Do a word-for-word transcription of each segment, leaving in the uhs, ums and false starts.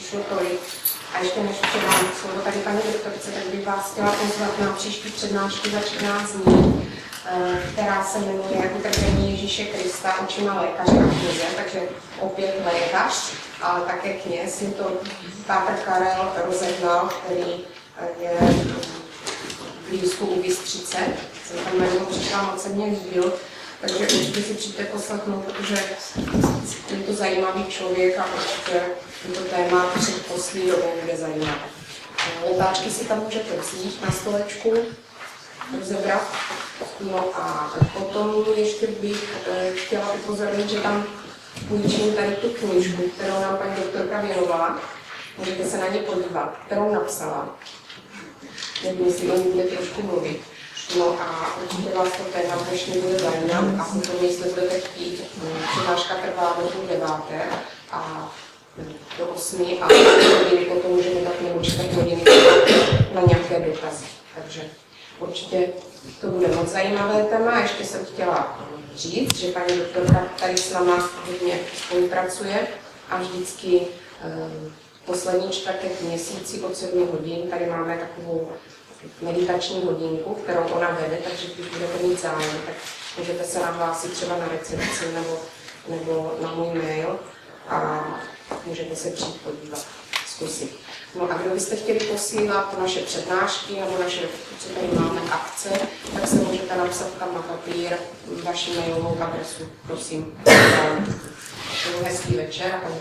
stručně tolik. A ještě než předám slovo tady paní doktorce, tak bych vás chtěla pozvat na příští přednášku za čtrnáct dní, která se jmenuje Utrpení Ježíše Krista očima lékaře a kněze, takže opět lékař, ale také kněz. Je to Pátr Karel Rozehnal, který je blízko u Bystřice. Jsem tam jméno přišla, moc se mě líbil, takže určitě si přijďte poslechnout, protože je to zajímavý člověk a určitě to téma předposlední době bude zajímavé. Letáčky si tam můžete vzít na stolečku, rozebrat. No a potom ještě bych e, chtěla upozornit, že tam půjčím tady tu knížku, kterou nám paní doktorka věnovala. Můžete se na ně podívat, kterou napsala. Nevím, jestli o ní bude trošku mluvit. No a určitě vás to téma dnešní bude zajímat a potom, jestli budete chtít, přednáška trvá do půl deváté a do osmi a potom můžeme tak nebo čtyři hodiny na nějaké dotazy. Takže určitě to bude moc zajímavé téma. Ještě jsem chtěla říct, že paní doktorka tady s náma hodně spolupracuje a vždycky um, poslední čtvrtek měsíci od sedmi hodin tady máme takovou meditační hodinku, kterou ona vede, takže když budete mít zájem, tak můžete se nahlásit třeba na recepci nebo, nebo na můj mail a můžete se přijít podívat, zkusit. No a kdo byste chtěli posílat naše přednášky nebo naše, co tady máme, akce, tak se můžete napsat tam na papír vaši mailovou adresu, prosím. Hezký večer a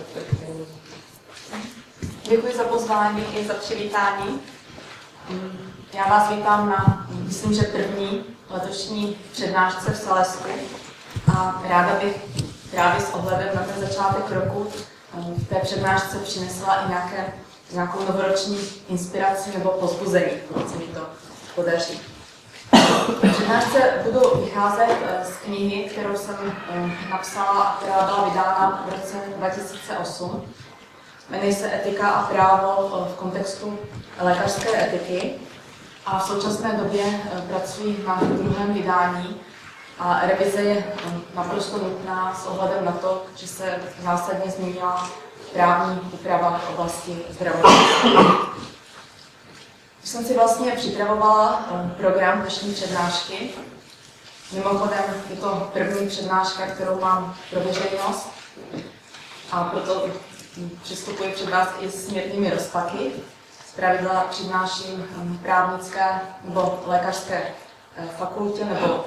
děkuji za pozvání i za přivítání. Já vás vítám na, myslím, že první letošní přednášce v Salesku a ráda bych právě s ohledem na ten začátek roku v té přednášce přinesla i nějaké, nějakou novoroční inspiraci nebo povzbuzení, pokud se mi to podaří. V přednášce budu vycházet z knihy, kterou jsem napsala a která byla vydána v roce dva tisíce osm. Jmenuje se Etika a právo v kontextu lékařské etiky a v současné době pracuji na druhém vydání a revize je naprosto nutná s ohledem na to, že se zásadně změnila právní úprava v oblasti zdravotnictví. Když jsem si vlastně připravovala program dnešní přednášky, mimochodem je to první přednáška, kterou mám pro veřejnost a proto přistupuji před vás i s mírnými rozpaky. Zpravidla přednáším právnické nebo lékařské fakultě nebo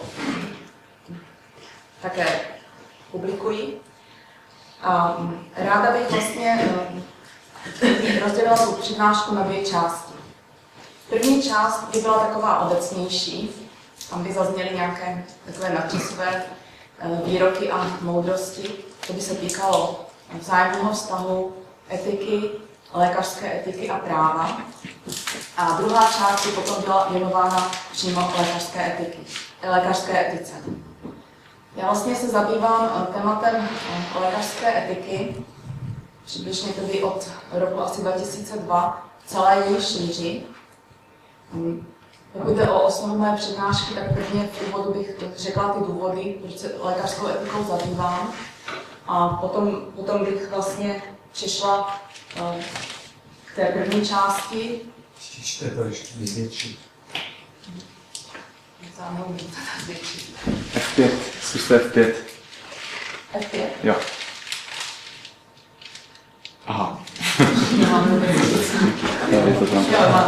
také publikuji. A ráda bych vlastně rozdělila tu přednášku na dvě části. První část by byla taková obecnější, tam by zazněly nějaké takové nadčasové výroky a moudrosti, to by se týkalo vzájemného vztahu, etiky, lékařské etiky a práva. A druhá část by potom byla věnována přímo lékařské etiky, lékařské etice. Já vlastně se zabývám tématem lékařské etiky, přibližně tedy od roku asi dva tisíce dva, celé její šíři. Pokud jde o osnovu mé přednášky, tak prvně v úvodu bych řekla ty důvody, proč se lékařskou etikou zabývám. A potom, potom bych vlastně přišla uh, k té první části. Ještě to ještě vyvětší. F pět, zkuste F pět. F pět? Jo. Aha. Já je to tam.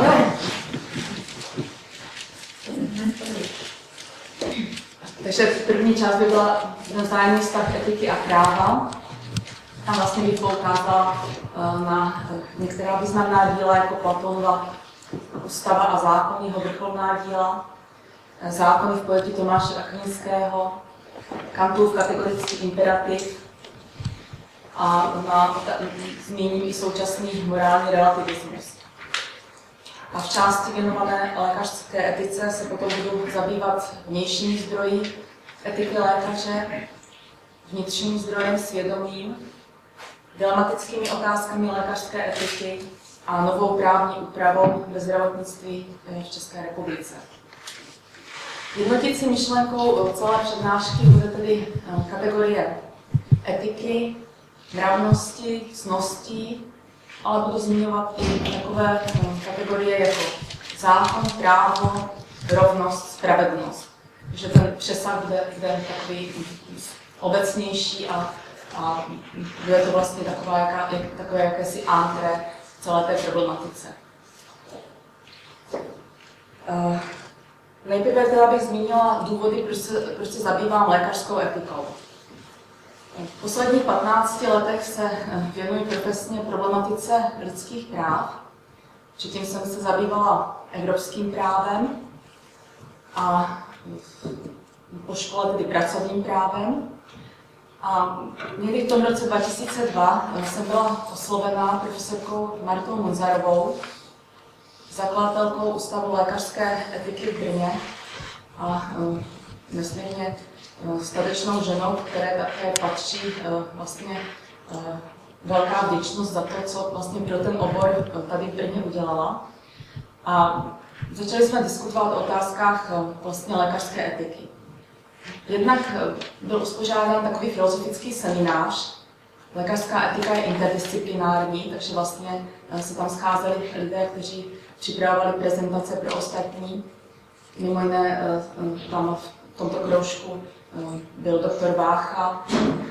Takže první část by byla vzájemný vztah etiky a práva. Tam vlastně bych poukázala na některá významná díla, jako Platonova Ústava a zákon, jeho vrcholná díla, zákony v pojetí Tomáše Akvinského, Kantův kategorický imperativ a na, zmíním i současný morální relativismus. A v části věnované lékařské etice se potom budu zabývat vnějšími zdroji etiky lékaře, vnitřním zdrojem svědomím, dilematickými otázkami lékařské etiky a novou právní úpravou ve zdravotnictví v České republice. Jednotící myšlenkou celé přednášky bude tedy kategorie etiky, mravnosti, cností, ale budu zmiňovat i takové kategorie jako zákon, právo, rovnost, spravedlnost. Takže ten přesah bude, bude takový obecnější a, a bude to vlastně taková, jaká, jak, takové jakési antré celé té problematice. Uh, nejprve teda bych zmínila důvody, proč se, proč se zabývám lékařskou etikou. V posledních patnácti letech se věnuji profesně problematice lidských práv. Předtím jsem se zabývala evropským právem a po škole tedy pracovním právem. A někdy v tom roce dva tisíce dva jsem byla oslovená profesorkou Martou Munzarovou, zakladatelkou Ústavu lékařské etiky v Brně a um, nesmírně uh, statečnou ženou, které také patří uh, vlastně uh, velká vděčnost za to, co vlastně pro ten obor uh, tady v Brně udělala. A začali jsme diskutovat o otázkách uh, vlastně lékařské etiky. Jednak uh, byl uspořádán takový filozofický seminář. Lékařská etika je interdisciplinární, takže vlastně uh, se tam scházeli lidé, kteří připravovali prezentace pro ostatní. Mimo jiné tam v tomto kroužku byl doktor Vácha,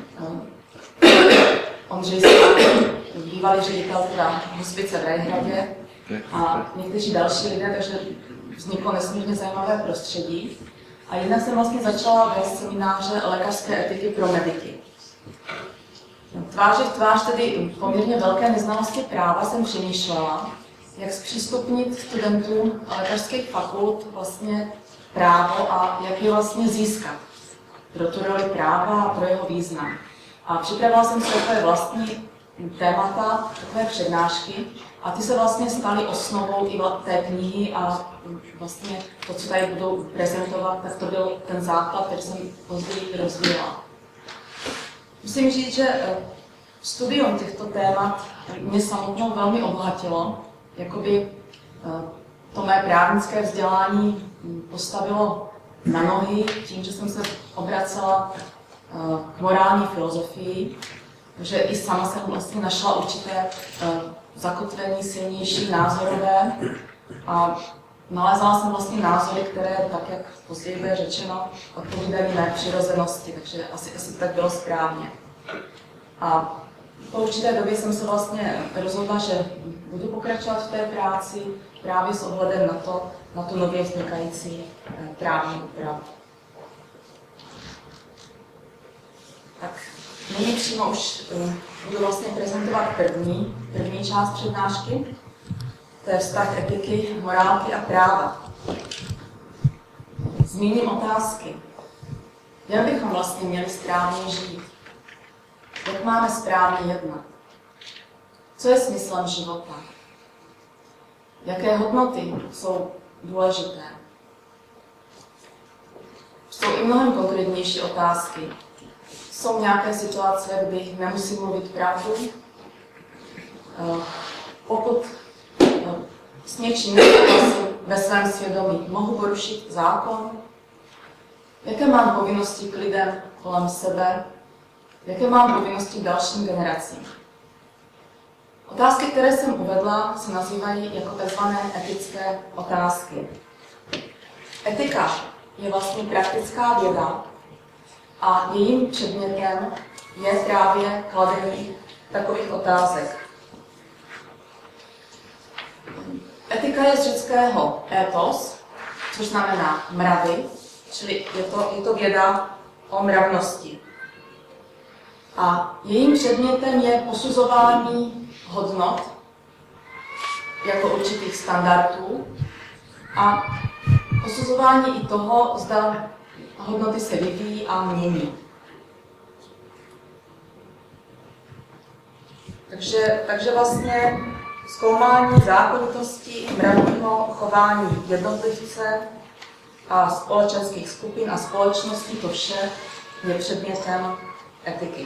Ondřej Stán, bývalý ředitel teda hospice v Rajhradě a někteří další lidé, takže vzniklo nesmírně zajímavé prostředí. A jednak jsem vlastně začala vést semináře lékařské etiky pro mediky. Tváří v tvář tedy poměrně velké neznalosti práva jsem přemýšlela, jak zpřístupnit studentům lékařských fakult vlastně právo a jak je vlastně získat pro tu roli práva a pro jeho význam. A připravila jsem si takové vlastní témata, takové přednášky a ty se vlastně staly osnovou i té knihy a vlastně to, co tady budou prezentovat, tak to byl ten základ, který jsem později rozvíjela. Musím říct, že studium těchto témat mě samotnou velmi obohatilo. Jakoby to mé právnické vzdělání postavilo na nohy tím, že jsem se obracela k morální filozofii, že i sama jsem vlastně našla určité zakotvení silnější názorové a nalézala jsem vlastně názory, které, tak jak později bude řečeno, odpovídají mé přirozenosti, takže asi, asi tak bylo správně. A po určité době jsem se vlastně rozhodla, že budu pokračovat v té práci právě s ohledem na to, na tu nově vznikající právní úpravu. Tak nyní přímo už uh, budu vlastně prezentovat první, první část přednášky. To je vztah etiky, morálky a práva. Zmíním otázky. Jak bychom vlastně měli správně žít? Jak máme správně jednat? Co je smyslem života? Jaké hodnoty jsou důležité? Jsou i mnohem konkrétnější otázky. Jsou nějaké situace, kdy nemusím mluvit pravdu? Pokud s něčím nesouhlasím ve svém svědomí, mohu porušit zákon? Jaké mám povinnosti k lidem kolem sebe? Jaké mám povinnosti k dalším generacím? Otázky, které jsem uvedla, se nazývají jako tzv. Etické otázky. Etika je vlastně praktická věda a jejím předmětem je právě kladení takových otázek. Etika je z řeckého ethos, což znamená mravy, čili je to, je to věda o mravnosti. A jejím předmětem je posuzování hodnot jako určitých standardů a posuzování i toho, zda hodnoty se vyvíjí a mění. Takže, takže vlastně zkoumání zákonitosti mravního chování jednotlivce a společenských skupin a společností, to vše je předmětem etiky.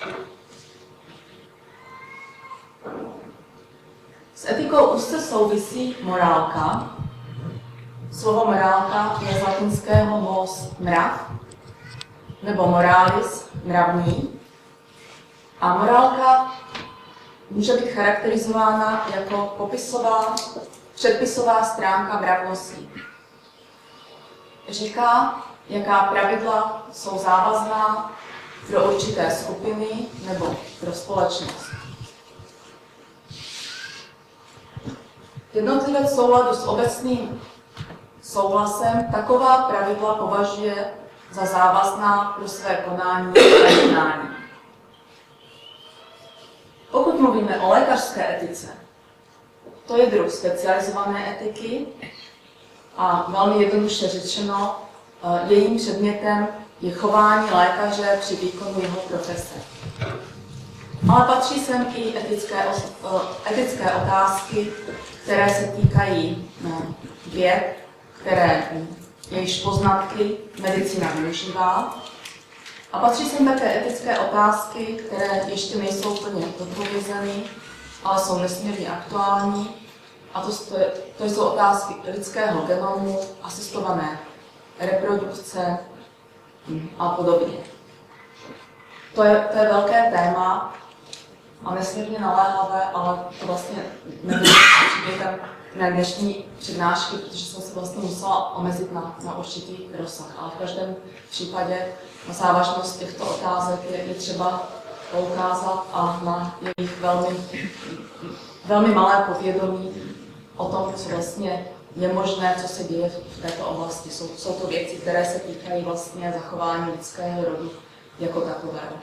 S etikou úzce souvisí morálka. Slovo morálka je z latinského mos mrav, nebo moralis, mravní. A morálka může být charakterizována jako popisová, předpisová stránka mravnosti. Říká, jaká pravidla jsou závazná pro určité skupiny nebo pro společnost. Jednotlivec v souladu s obecným souhlasem taková pravidla považuje za závazná pro své konání a jednání. Pokud mluvíme o lékařské etice, to je druh specializované etiky a velmi jednoduše řečeno, jejím předmětem je chování lékaře při výkonu jeho profese. Ale patří sem i etické, etické otázky, které se týkají věd, které jejichž poznatky medicína využívá. A patří sem také etické otázky, které ještě nejsou plně zodpovězeny, ale jsou nesmírně aktuální. A to, to jsou otázky lidského genomu, asistované reprodukce a podobně. To je, to je velké téma a nesmírně naléhavé, ale to vlastně nebylo předmětem mé dnešní přednášky, protože jsem se vlastně musela omezit na, na určitý rozsah. Ale v každém případě na závažnost těchto otázek je, je třeba poukázat a na jejich velmi, velmi malé povědomí o tom, co vlastně je možné, co se děje v této oblasti. Jsou, jsou to věci, které se týkají vlastně zachování lidského rodu jako takového.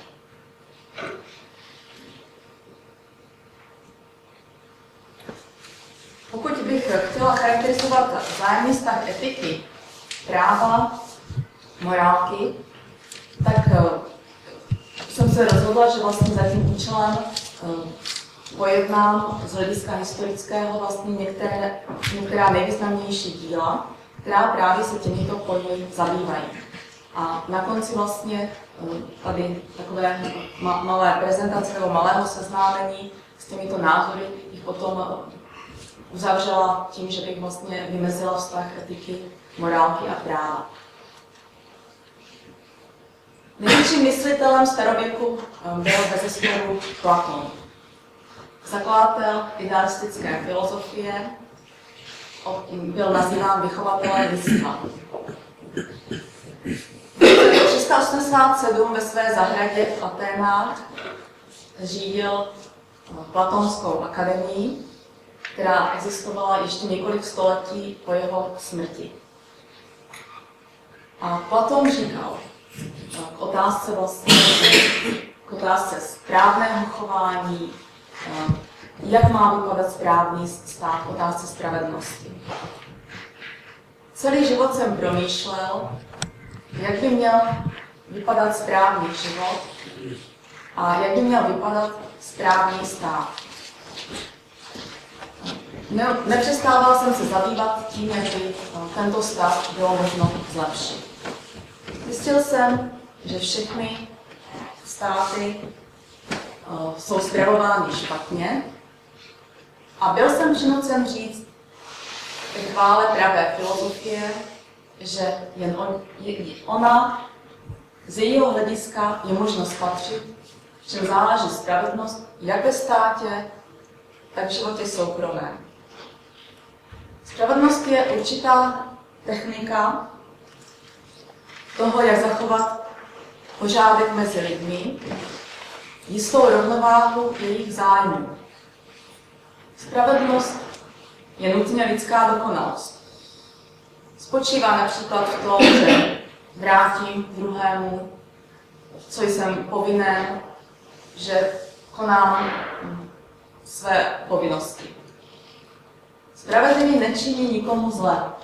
Pokud bych chtěla charakterizovat vzájemný vztah etiky, práva, morálky, tak jsem se rozhodla, že vlastně za tím účelem pojednám z hlediska historického vlastně některé, některá nejvýznamnější díla, která právě se těmito pojmy zabývají. A na konci vlastně tady takové malé prezentace nebo malého seznámení s těmito názory bych potom uzavřela tím, že bych vlastně vymezila vztah etiky, morálky a práva. Největším myslitelem starověku byl bezesporu Platon. Zakladatel idealistické filozofie, byl nazýván vychovatelem lidstva. V tři sta osmdesát sedm ve své zahradě v Aténách řídil Platonskou akademii, která existovala ještě několik století po jeho smrti. A Platon říkal k otázce vlastně, k otázce správného chování, jak má vypadat správný stát, otázce spravedlnosti. Celý život jsem promýšlel, jak by měl vypadat správný život a jak by měl vypadat správný stát. Ne, nepřestával jsem se zabývat tím, jak by tento stav bylo možno zlepšit. Zjistil jsem, že všechny státy uh, jsou spravovány špatně a byl jsem přinucen říct ve chvále pravé filozofie, že jen on, je, ona z jejího hlediska je možno spatřit, čem záleží spravedlnost jak ve státě, tak v životě soukromém. Spravedlnost je určitá technika toho, jak zachovat pořádek mezi lidmi, jistou rovnováhu jejich zájmů. Spravedlnost je nutně lidská dokonalost. Spočívá například v tom, že vrátím druhému, co jsem povinen, že konám své povinnosti. Spravedlivý nečiní nikomu zle.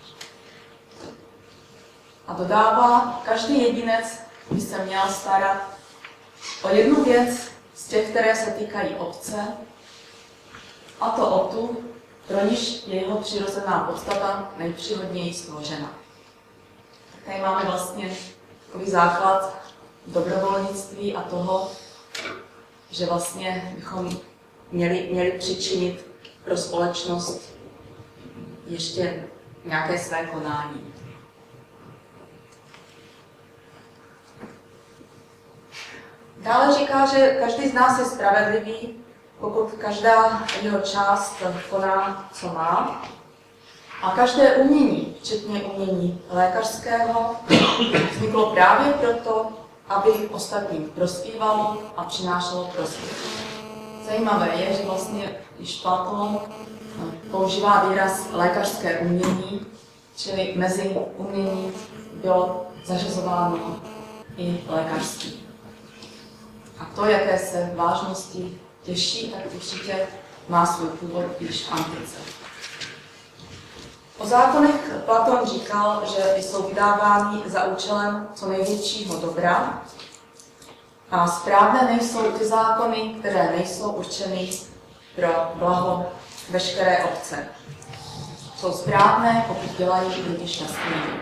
A dodává, každý jedinec by se měl starat o jednu věc z těch, které se týkají obce, a to o tu, pro níž je jeho přirozená podstata nejpříhodněji stvořena. Tady máme vlastně takový základ dobrovolnictví a toho, že vlastně bychom měli, měli přičinit pro společnost ještě nějaké své konání. Dále říká, že každý z nás je spravedlivý, pokud každá jeho část koná, co má, a každé umění, včetně umění lékařského, vzniklo právě proto, aby ostatním prospívalo a přinášelo prospěch. Zajímavé je, že vlastně již Platón používá výraz lékařské umění, čili mezi umění bylo zařazováno i lékařství. A to, jaké se vážnosti těší, tak určitě má svůj původ již v antice. O zákonech Platón říkal, že jsou vydávány za účelem co největšího dobra a správné nejsou ty zákony, které nejsou určeny pro blaho veškeré obce. Jsou správné, pokud dělají lidi šťastnými.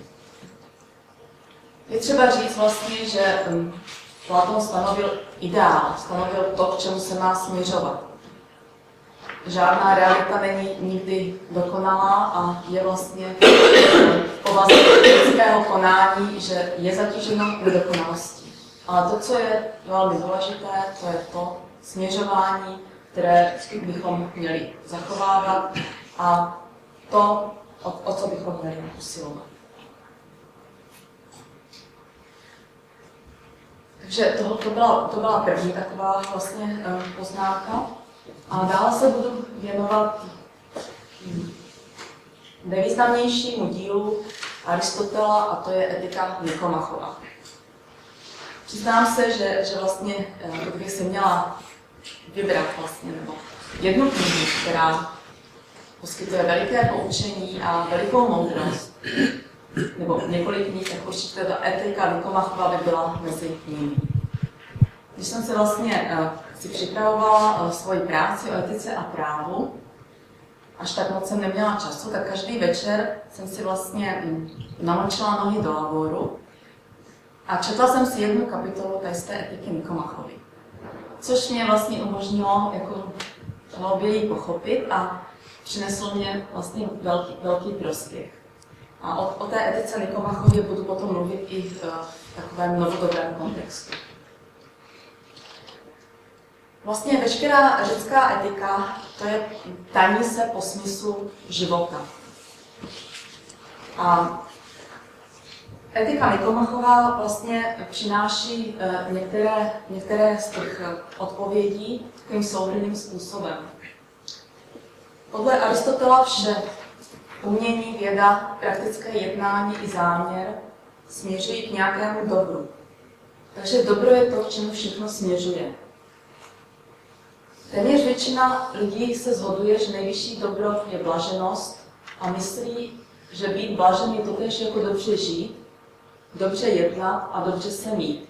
Je třeba říct vlastně, že Platón stanovil ideál, stanovil to, k čemu se má směřovat. Žádná realita není nikdy dokonalá a je vlastně v povaze lidského konání, že je zatíženo nedokonalostí. Ale to, co je velmi důležité, to je to směřování, které bychom měli zachovávat a to, o, o co bychom měli usilovat. Takže to, to, byla, to byla první taková vlastně poznámka. A dále se budu věnovat nejvýznamnějšímu dílu Aristotela, a to je Etika Nikomachova. Přiznám se, že, že vlastně, kdybych si měla vybrat vlastně, nebo jednu knihu, která poskytuje veliké poučení a velikou moudrost, nebo několik knih, tak určitě ta Etika Nikomachova by byla mezi nimi. Když jsem se vlastně si připravovala svoji práci o etice a právu, až tak moc jsem neměla času, tak každý večer jsem si vlastně namočila nohy do lavoru a četla jsem si jednu kapitolu tady z té Etiky Nikomachovy. Což mě vlastně umožnilo jako hlouběji pochopit a přineslo mě vlastně velký, velký prospěch. A o, o té etice Nikomachově budu potom mluvit i v, v takovém novodobém kontextu. Vlastně veškerá řecká etika, to je taní se po smyslu života. A Etika Nikomachova vlastně přináší některé, některé z těch odpovědí takovým souhrnným způsobem. Podle Aristotela vše umění, věda, praktické jednání i záměr směřují k nějakému dobru. Takže dobro je to, k čemu všechno směřuje. Téměř většina lidí se shoduje, že nejvyšší dobro je blaženost a myslí, že být blažen je totéž jako dobře žít, dobře jednat a dobře se mít.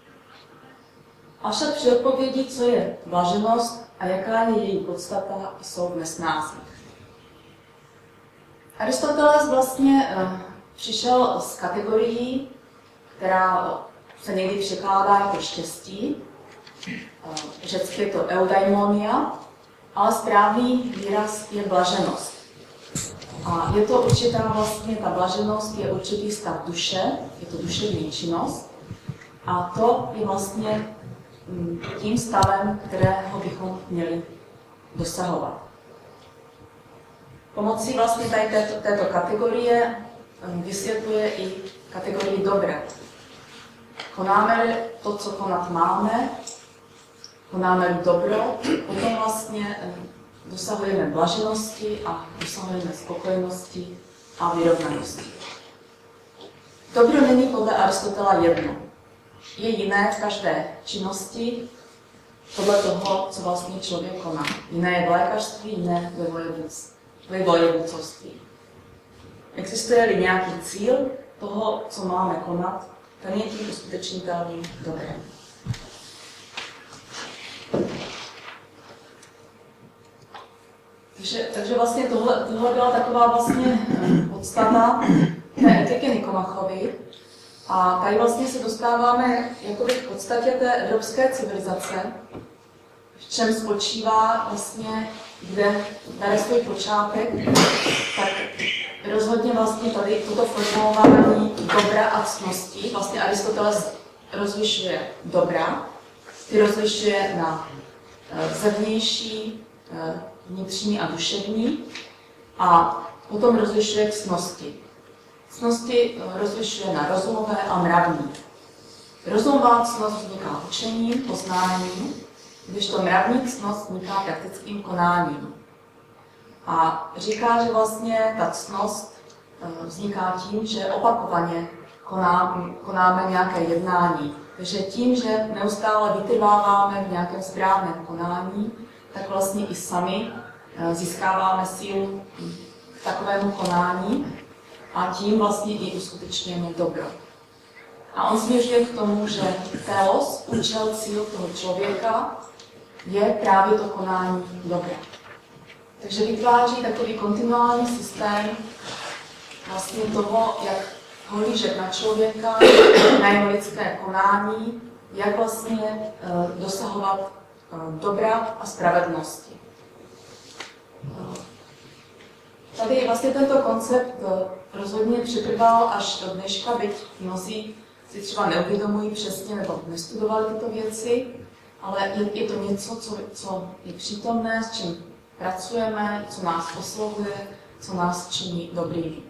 Avšak při odpovědi, co je blaženost a jaká je její podstata, jsou v nesnázích. Aristoteles vlastně uh, přišel s kategorií, která se někdy překládá jako štěstí. Uh, řecky je to eudaimonia, ale správný výraz je blaženost. A je to určitá vlastně, ta blaženost je určitý stav duše, je to duševní činnost. A to je vlastně tím stavem, kterého bychom měli dosahovat. Pomocí vlastně tady této, této kategorie vysvětluje i kategorii dobra. Konáme to, co konat máme, konáme dobro, potom vlastně dosahujeme blaženosti a dosahujeme spokojenosti a vyrovnanosti. Dobro není podle Aristotela jedno. Je jiné v každé činnosti podle toho, co vlastně člověk koná. Jiné je v lékařství, jiné ve vojevůdcovství. Existuje-li nějaký cíl toho, co máme konat, ten je tím uskutečnitelným dobrem. Takže, takže vlastně tohle, tohle byla taková vlastně podstata té etiky Nikomachovy. A tady vlastně se dostáváme jakoby k podstatě té evropské civilizace, v čem spočívá vlastně, kde bere svůj počátek, tak rozhodně vlastně tady toto formulování dobra a ctnosti, vlastně Aristoteles rozlišuje dobra, ty rozlišuje na zevnější, vnitřní a duševní, a potom rozlišuje ctnosti. Ctnosti rozlišuje na rozumové a mravní. Rozumová ctnost vzniká učením, poznáním, kdežto mravní ctnost vzniká praktickým konáním. A říká, že vlastně ta ctnost vzniká tím, že opakovaně koná, konáme nějaké jednání. Takže tím, že neustále vytrváváme v nějakém správném konání, tak vlastně i sami získáváme sílu k takovému konání a tím vlastně i uskutečňujeme dobro. A on směřuje k tomu, že telos, účel, cíl toho člověka je právě to konání dobra. Takže vytváří takový kontinuální systém vlastně toho, jak hlížet na člověka, na jeho lidské konání, jak vlastně uh, dosahovat uh, dobra a spravedlnosti. Uh, tady vlastně tento koncept uh, rozhodně přetrval až do dneška, byť mnozí si třeba neuvědomují přesně nebo nestudovali tyto věci, ale je, je to něco, co, co je přítomné, s čím pracujeme, co nás oslovuje, co nás činí dobrými.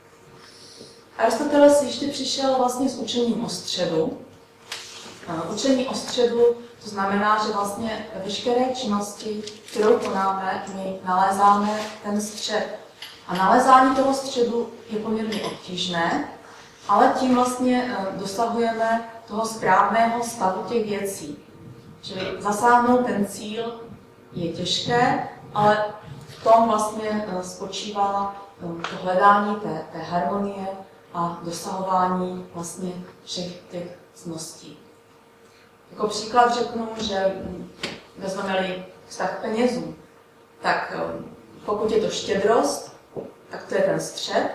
Aristoteles ještě přišel vlastně s učením o středu. Učení o středu, to znamená, že vlastně ve veškeré činnosti, kterou konáme, my nalézáme ten střed. A nalézání toho středu je poměrně obtížné, ale tím vlastně dosahujeme toho správného stavu těch věcí. Čili zasáhnout ten cíl je těžké, ale v tom vlastně spočívá to hledání té, té harmonie a dosahování vlastně všech těch cností. Jako příklad řeknu, že vezmeme-li vztah k penězům, tak pokud je to štědrost, tak to je ten střed,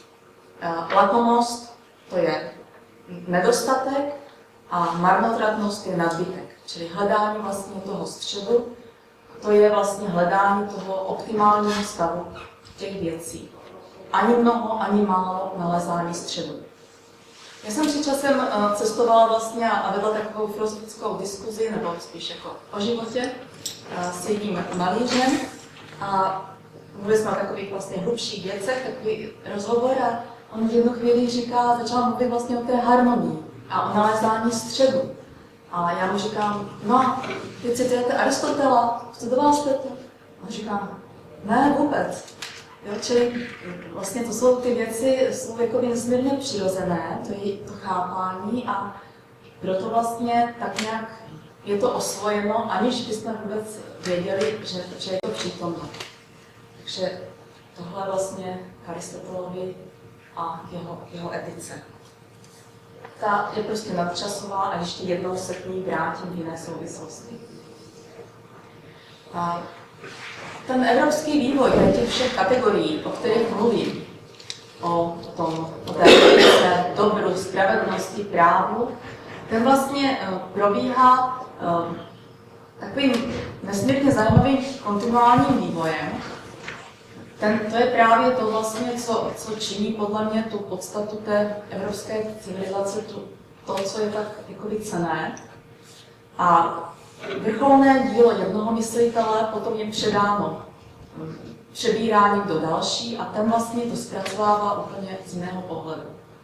lakomost, to je nedostatek a marnotratnost je nadbytek. Čili hledání vlastně toho středu, to je vlastně hledání toho optimálního stavu těch věcí. Ani mnoho, ani málo nalezání středu. Já jsem před časem cestovala vlastně a vedla takovou filozofickou diskuzi, nebo spíš jako o životě, s jedním malířem. A mluvili jsme o takových vlastně hlubších věcech, takový rozhovor, a on v jednu chvíli říká, začal mluvit vlastně o té harmonii a o nalezání středu. A já mu říkám, no, teď citujete Aristotela, studoval jste to? A on říká, ne, vůbec. Jo, čili vlastně to jsou ty věci, jsou jako nesmírně přirozené, to je to chápání, a proto vlastně tak nějak je to osvojeno, aniž bychom vůbec věděli, že, že je to přítomno. Takže tohle vlastně k Aristotelovi a jeho, jeho etice. Ta je prostě nadčasová a ještě jednou se k ní vrátím v jiné souvislosti. A ten evropský vývoj těch všech kategorií, o kterých mluvím, o tom, o té etice, dobru, spravedlnosti, právu, ten vlastně uh, probíhá uh, takovým nesmírně zajímavým kontinuálním vývojem. Ten, to je právě to vlastně, co, co činí podle mě tu podstatu té evropské civilizace, tu, to, co je tak jakoby cenné. A vrcholné dílo jednoho myslitele potom je předáno, přebírá někdo další a ten vlastně to zpracovává úplně z jiného pohledu.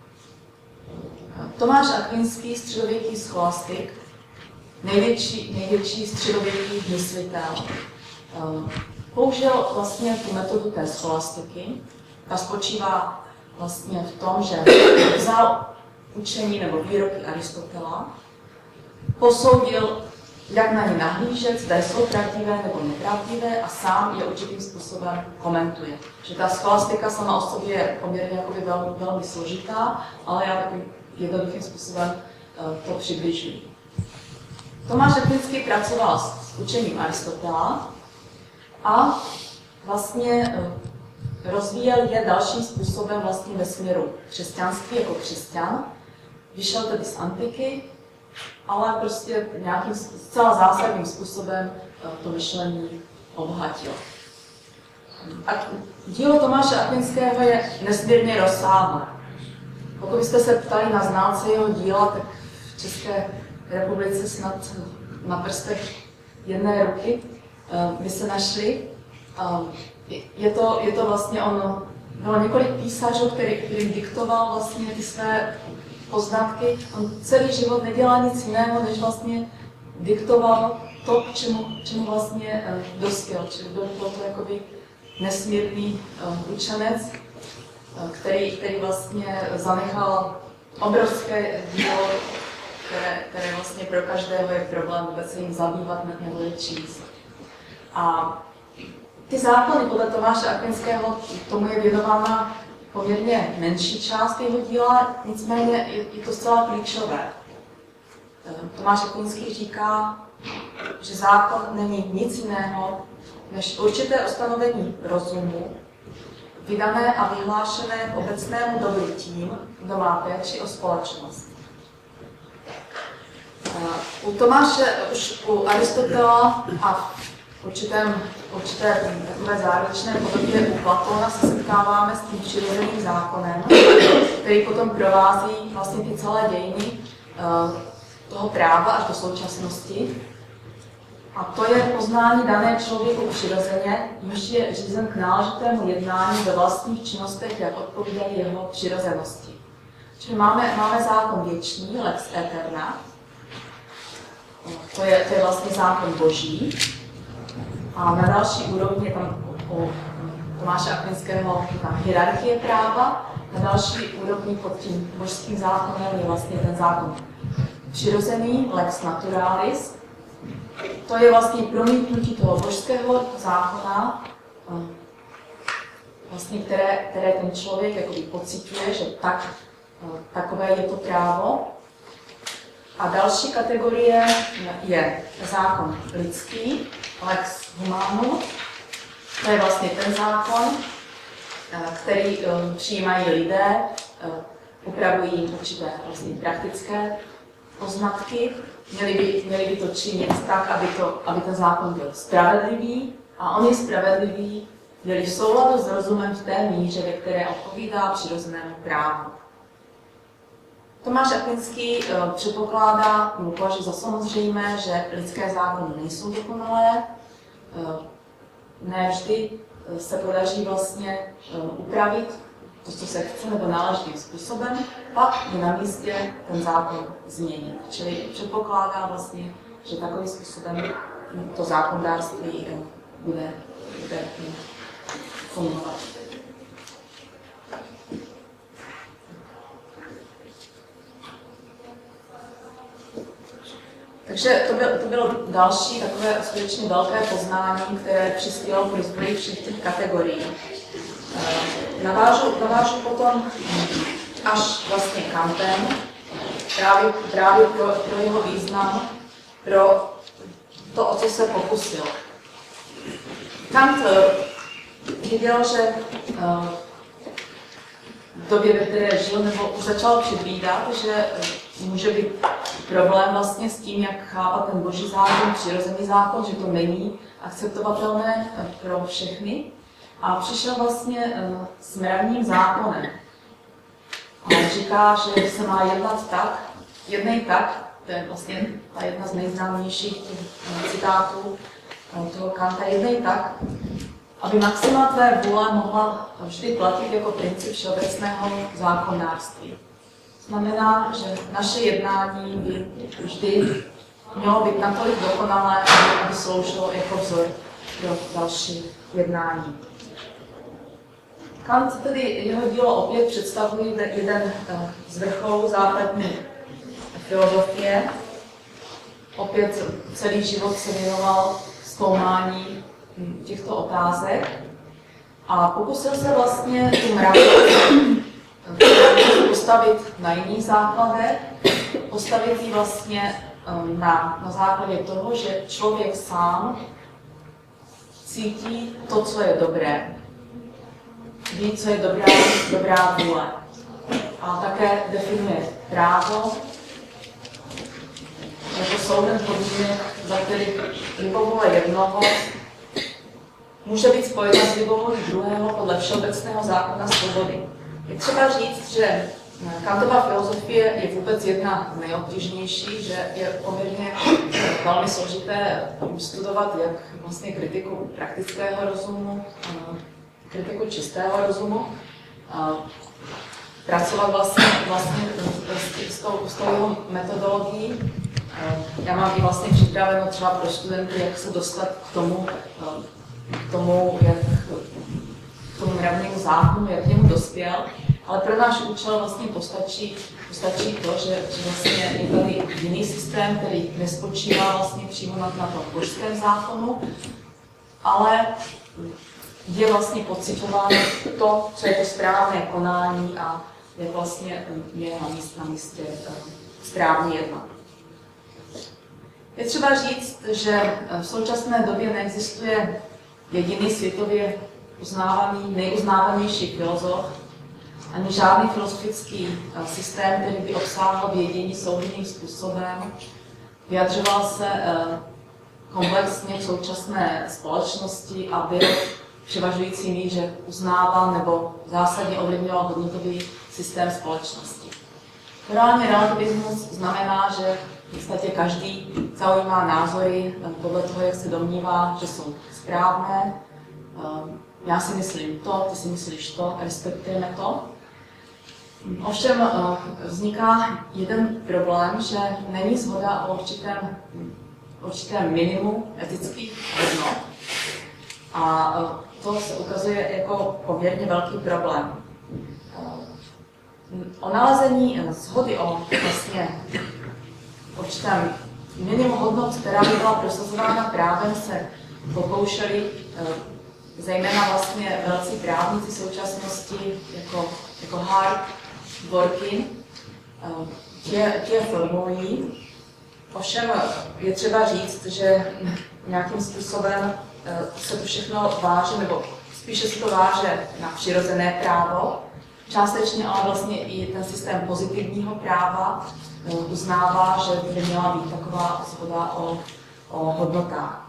Tomáš Akvinský, středověký scholastik, největší, největší středověký myslitel, použil vlastně tu metodu té scholastiky. Ta spočívá vlastně v tom, že vzal učení nebo výroky Aristotela, posoudil, jak na ně nahlížet, zda jsou pravdivé nebo nepravdivé, a sám je určitým způsobem komentuje. Že ta scholastika sama o sobě je poměrně jakoby velmi, velmi složitá, ale já takovým jednoduchým způsobem to přibližuji. Tomáš Akvinský pracoval s učením Aristotela a vlastně rozvíjel je dalším způsobem vlastně ve směru křesťanství jako křesťan. Vyšel tedy z antiky, ale prostě nějakým zcela zásadním způsobem to myšlení obohatil. A dílo Tomáše Akvinského je nesmírně rozsáhlé. Pokud byste se ptali na znalce jeho díla, tak v České republice snad na prstech jedné ruky by se našly. Je to, je to vlastně ono, bylo několik písařů, který, který diktoval vlastně ty své poznatky. On celý život nedělal nic jiného, než vlastně diktoval to, k čemu, čemu vlastně uh, dospěl. Čili byl to jakoby nesmírný uh, učenec, uh, který, který vlastně zanechal obrovské dílo, které, které vlastně pro každého je problém vůbec se jim zabývat nebo je číst. A ty zákony podle Tomáše Akvinského, tomu je věnována poměrně menší část jeho díla, nicméně je, je to zcela klíčové. Tomáš Akvinský říká, že zákon není nic jiného, než určité ustanovení rozumu, vydané a vyhlášené k obecnému dobru tím, kdo má péči o společnost. U Tomáše, už u Aristotela a v určitém, určité takové závěrečné podobě u Platona se setkáváme s tím přirozeným zákonem, který potom provází vlastně ty celé dějiny toho práva až do současnosti. A to je poznání dané člověku přirozeně, jenž je řízen k náležitému jednání ve vlastních činnostech, jak odpovídají jeho přirozenosti. Čili máme, máme zákon věčný, lex eterna, to je, to je vlastně zákon boží. A na další úrovni tam u Tomáše Akvinského tam hierarchie práva, na další úrovni pod tím božským zákonem je vlastně ten zákon přirozený, lex naturalis. To je vlastně promítnutí toho božského zákona, vlastně které, které ten člověk jakoby pociťuje, že tak, takové je to právo. A další kategorie je zákon lidský, lex humanum. To je vlastně ten zákon, který přijímají lidé, upravují jim určité vlastně praktické poznatky. Měli by, měli by to činit tak, aby, to, aby ten zákon byl spravedlivý, a on je spravedlivý, byl v souladu s rozumem v té míře, ve které odpovídá přirozenému právu. Tomáš Akvinský uh, předpokládá, nebo považuje za samozřejmé, že lidské zákony nejsou dokonalé. Uh, ne vždy uh, se podaří vlastně uh, upravit to, co se chce, nebo náležitým způsobem, pak je na místě ten zákon změnit. Čili předpokládá vlastně, že takovým způsobem to zákonodárství uh, bude, bude uh, fungovat. Takže to, byl, to bylo další takové skutečně velké poznání, které přispělo k rozvoji všech těch kategorií. Navážu, navážu potom až vlastně Kantem, právě, právě pro, pro jeho význam, pro to, o co se pokusil. Kant viděl, že v době, ve které žil, nebo už začal předvídat, že může být problém vlastně s tím, jak chápat ten boží zákon, přirozený zákon, že to není akceptovatelné pro všechny. A přišel vlastně s mravním zákonem. A on říká, že se má jednat tak, jednej tak, to je vlastně ta jedna z nejznámějších citátů toho Kanta, jednej tak, aby maxima tvé vůle mohla vždy platit jako princip všeobecného zákonodárství. Znamená, že naše jednání by vždy mělo být natolik dokonalé, aby sloužilo jako vzor pro další jednání. Kant tedy jeho dílo opět představuje jeden z vrcholů základní filozofie. Opět celý život se věnoval zkoumání těchto otázek a pokusil se vlastně tu mravnost postavit na jiných základech, postavit ji vlastně na, na základě toho, že člověk sám cítí to, co je dobré, ví, co je dobrá, dobrá vůle. A také definuje právo jako soudem podmínek, za kterých libovůle jednoho může být spojena s libovůlí druhého podle všeobecného zákona svobody. Je třeba říct, že Kantova filozofie je vůbec jedna nejobtížnější, že je poměrně velmi složité studovat jak vlastně kritiku praktického rozumu, kritiku čistého rozumu, pracovat vlastně, vlastně s tou, s tou jeho metodologií. Já mám i vlastně připraveno třeba pro studenty, jak se dostat k tomu, k tomu, jak, k tomu mravnímu zákonu, jak k němu dospěl. Ale pro náš účel vlastně postačí, postačí to, že, že vlastně je tady jiný systém, který nespočívá vlastně přímo na, na tom božském zákonu, ale je vlastně pocitováno to, co je to správné konání a jak vlastně je na místě, na místě správně jednat. Je třeba říct, že v současné době neexistuje jediný světově uznávaný, nejuznávanější filozof, ani žádný filozofický systém, který by obsáhl vědění souhrnným způsobem, vyjadřoval se komplexně v současné společnosti a byl převažující míře uznával nebo zásadně ovlivňoval hodnotový systém společnosti. Morální relativismus znamená, že v podstatě každý zaujímá názory podle toho, jak se domnívá, že jsou správné. Já si myslím to, ty si myslíš to, respektujeme to. Ovšem vzniká jeden problém, že není shoda o určitém, určitém minimu etických hodnot. A to se ukazuje jako poměrně velký problém. O nalezení shody o vlastně určitém minimu hodnot, která by byla prosazována právem, se pokoušeli zejména vlastně velcí právníci současnosti, jako, jako Hart, Dworkin, tě, tě formulují. Ovšem je třeba říct, že nějakým způsobem se to všechno váže, nebo spíše se to váže na přirozené právo, částečně ale vlastně i ten systém pozitivního práva uznává, že by měla být taková shoda o, o hodnotách.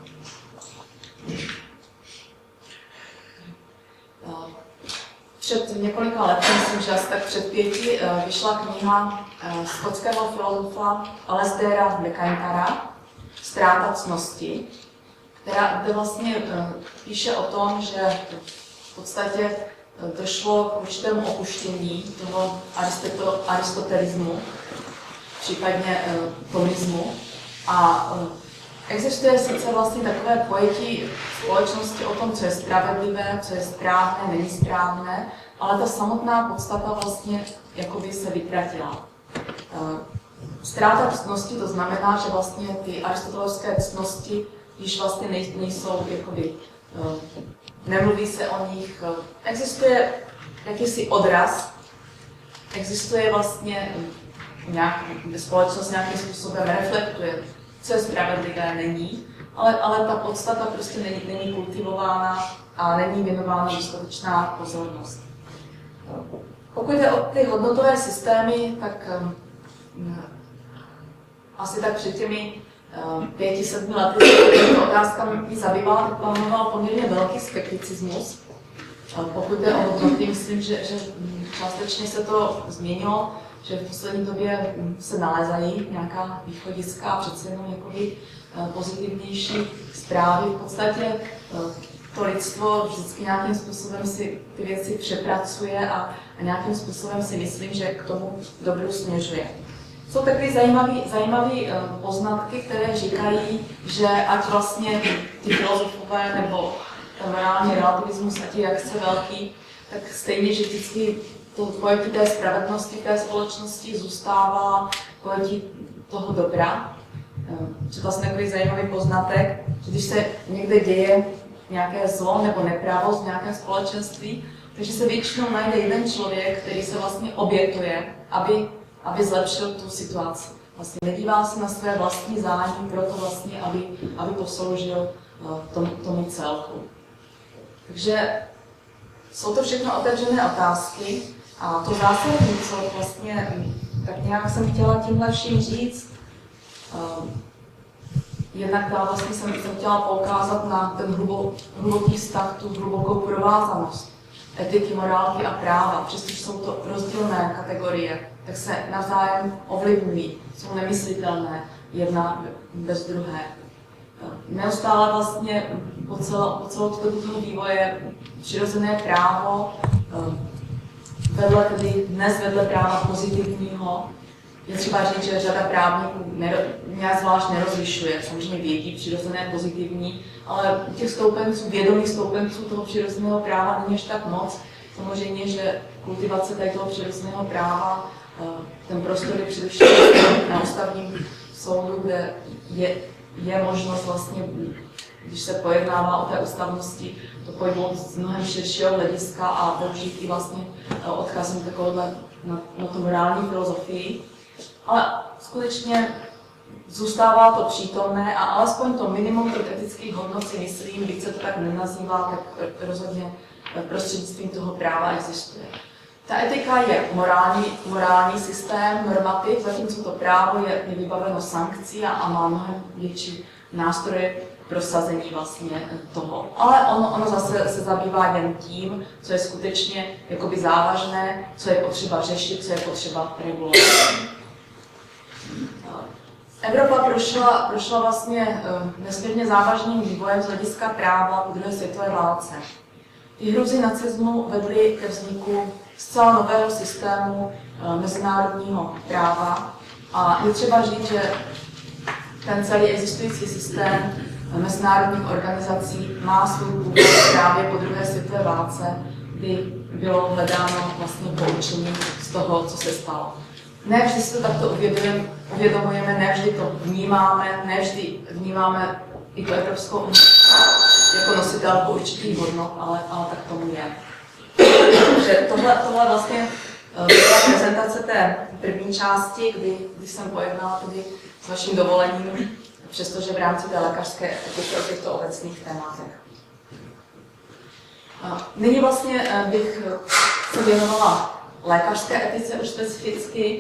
Před několika lety, myslím, že asi tak před pěti, vyšla kniha skotského filozofa Alasdaira MacIntyra Ztráta ctnosti, která kde vlastně píše o tom, že v podstatě došlo k určitému opuštění toho aristotelismu, případně tomismu. A existuje sice vlastně takové pojetí společnosti o tom, co je spravedlivé, co je správné, není správné, ale ta samotná podstata vlastně jakoby se vytratila. Ztráta ctnosti to znamená, že vlastně ty aristotelovské ctnosti již vlastně nejsou, jakoby, nemluví se o nich. Existuje jakýsi odraz, existuje vlastně nějak, společnost nějakým způsobem reflektuje, co je spravedlivé, není, ale, ale ta podstata prostě není, není kultivována a není věnována dostatečná pozornost. Pokud jde o ty hodnotové systémy, tak um, asi tak před těmi um, pěti, sedmi lety se tato otázka mi zabývala, tak panoval poměrně velký skepticismus. Pokud jde o hodnoty, myslím, že, že částečně se to změnilo, že v poslední době se nalézají nějaká východiska a přece jenom jakoby pozitivnější zprávy. V podstatě to lidstvo vždycky nějakým způsobem si ty věci přepracuje a, a nějakým způsobem si myslím, že k tomu dobru směřuje. Jsou takové zajímavé zajímavé poznatky, které říkají, že ať vlastně ty filozofové nebo ten morální relativismus, ať je jak se velký, tak stejně, že vždycky to pojetí té spravedlnosti té společnosti zůstává pojetí toho dobra. Že vlastně takový zajímavý poznatek, že když se někde děje nějaké zlo nebo nepravost v nějakém společenství, takže se většinou najde jeden člověk, který se vlastně obětuje, aby, aby zlepšil tu situaci. Vlastně nedívá se na své vlastní zájmy, proto vlastně, aby, aby posloužil tomu, tomu celku. Takže jsou to všechno otevřené otázky a to zásadní, co vlastně tak nějak jsem chtěla tímhle vším říct, jednak dál vlastně jsem, jsem chtěla poukázat na ten hlubo, hluboký vztah, tu hlubokou provázanost etiky, morálky a práva, přestože jsou to rozdílné kategorie, tak se navzájem ovlivňují, jsou nemyslitelné jedna bez druhé. Neustále vlastně po celou, po celou dobu toho vývoje přirozené právo vedle tedy dnes vedle práva pozitivního. Je třeba říct, že řada právníků nero, nějak zvlášť nerozlišuje, samozřejmě vědí přirozené pozitivní, ale těch stoupenců, vědomých stoupenců toho přirozeného práva není až tak moc. Samozřejmě, že kultivace tady toho přirozeného práva, ten prostor je především na ústavním soudu, kde je, je možnost vlastně, když se pojednává o té ústavnosti, to pojmout z mnohem širšího hlediska a využít i vlastně odkazem takovouhle na, na tu morální filozofii. Ale skutečně zůstává to přítomné a alespoň to minimum těch etických hodnot si myslím, byť se to tak nenazývá, tak rozhodně prostřednictvím toho práva existuje. Ta etika je morální, morální systém, normativ, zatímco to právo je, je vybaveno sankcí a, a má mnohem větší nástroje prosazení vlastně toho. Ale ono, ono zase se zabývá jen tím, co je skutečně jakoby závažné, co je potřeba řešit, co je potřeba regulovat. Evropa prošla, prošla vlastně nesmírně závažným vývojem z hlediska práva po druhé světové válce. Výhruzy nacismu vedly ke vzniku zcela nového systému mezinárodního práva a je třeba říct, že ten celý existující systém mezinárodních organizací má svůj původ právě po druhé světové válce, kdy bylo hledáno vlastně poučení z toho, co se stalo. Ne vždy si to takto uvědomujeme, ne vždy to vnímáme, ne vždy vnímáme i tu Evropskou unii jako nositelku určitých hodnot, ale, ale tak tomu je. Takže tohle, tohle vlastně byla prezentace té první části, kdy, kdy jsem pojednala tedy s vaším dovolením, přestože v rámci té lékařské etiky o těchto obecných tématech. Nyní vlastně bych se věnovala lékařské etice už specificky.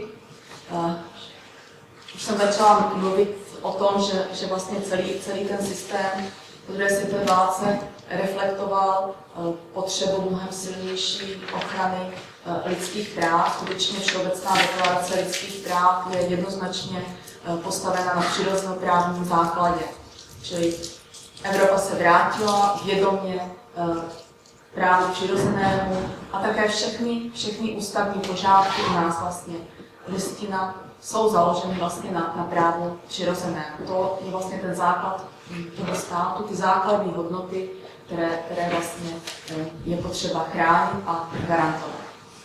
Už jsem začala mluvit o tom, že, že vlastně celý, celý ten systém po druhé světové válce reflektoval potřebu mnohem silnější ochrany lidských práv. Skutečně Všeobecná deklarace lidských práv je jednoznačně postavena na přírodněprávním základě. Čili Evropa se vrátila vědomě právu přirozenému a také všechny, všechny ústavní požadavky u nás vlastně listina jsou založeny vlastně na, na právu přirozenému. To je vlastně ten základ toho státu, ty základní hodnoty, které, které vlastně je potřeba chránit a garantovat.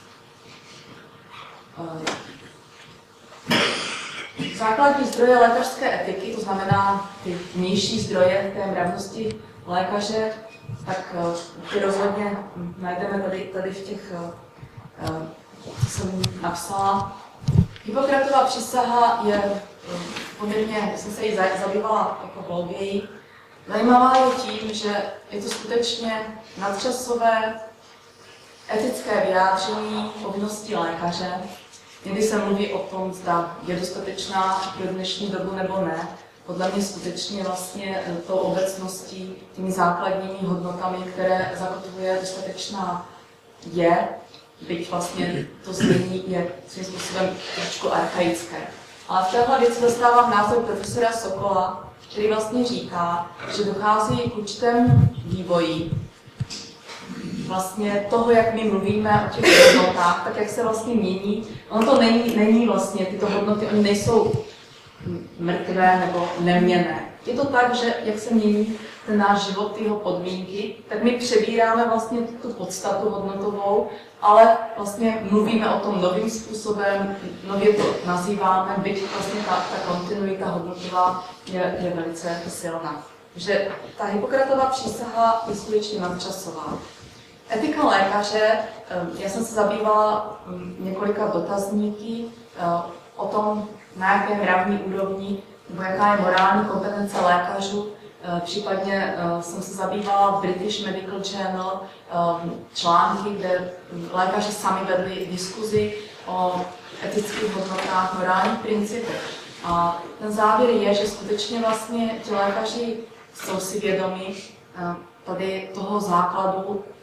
Základní zdroje lékařské etiky, to znamená ty vnější zdroje té mravnosti lékaře, tak ty rozhodně najdeme tady, tady v těch, co jsem napsala. Hippokratova přísaha je poměrně, jsem se jí zabývala jako hlouběji. Zajímavá je tím, že je to skutečně nadčasové etické vyjádření povinností lékaře. Někdy se mluví o tom, zda je dostatečná pro dnešní dobu nebo ne. Podle mě skutečně vlastně tou obecností, těmi základními hodnotami, které zakotvuje, dostatečná je, byť vlastně to znění je svým způsobem trošku archaické. Ale v téhle věci dostávám názor profesora Sokola, který vlastně říká, že dochází k určitému vývoji vlastně toho, jak my mluvíme o těch hodnotách, tak jak se vlastně mění. Ono to není, není vlastně, tyto hodnoty, oni nejsou mrtvé nebo neměnné. Je to tak, že jak se mění ten náš život, jeho podmínky, tak my přebíráme vlastně tu podstatu hodnotovou, ale vlastně mluvíme o tom novým způsobem, nově to nazýváme, byť vlastně ta, ta kontinuita hodnotová je, je velice silná. Že ta Hippokratova přísaha je skutečně nadčasová. Etika lékaře, já jsem se zabývala několika dotazníky o tom, na jaké mravní úrovni nebo jaká je morální kompetence lékařů. Případně jsem se zabývala v British Medical Journal články, kde lékaři sami vedli diskuzi o etických hodnotách, morálních principech. A ten závěr je, že skutečně vlastně ti lékaři jsou si vědomi tady toho základu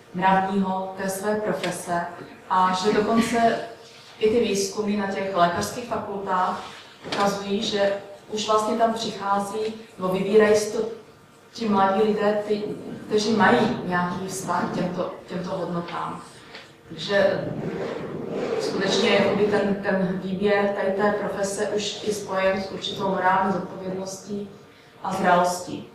mravního té své profese a že dokonce i ty výzkumy na těch lékařských fakultách ukazují, že už vlastně tam přichází, nebo vybírají si to ti mladí lidé, ty, kteří mají nějaký vztah k těmto, těmto hodnotám. Takže skutečně jakoby ten, ten výběr tady té profese už je spojen s určitou morální zodpovědností a zralostí.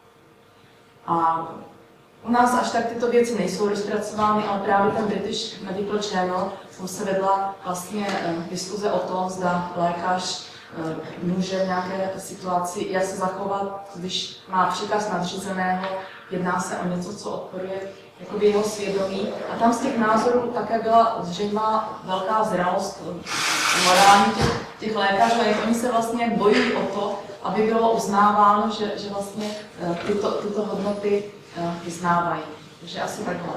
A u nás až tak tyto věci nejsou rozpracovány, ale právě ten British Medical Journal, tam se vedla vlastně diskuze o tom, zda lékař může v nějaké situaci, jak se zachovat, když má příkaz nadřízeného, jedná se o něco, co odporuje jakoby jeho svědomí. A tam z těch názorů také byla zřejmá velká zralost morální těch, těch lékařů, jak oni se vlastně bojí o to, aby bylo uznáváno, že, že vlastně tyto, tyto hodnoty vyznávají. Takže asi takhle.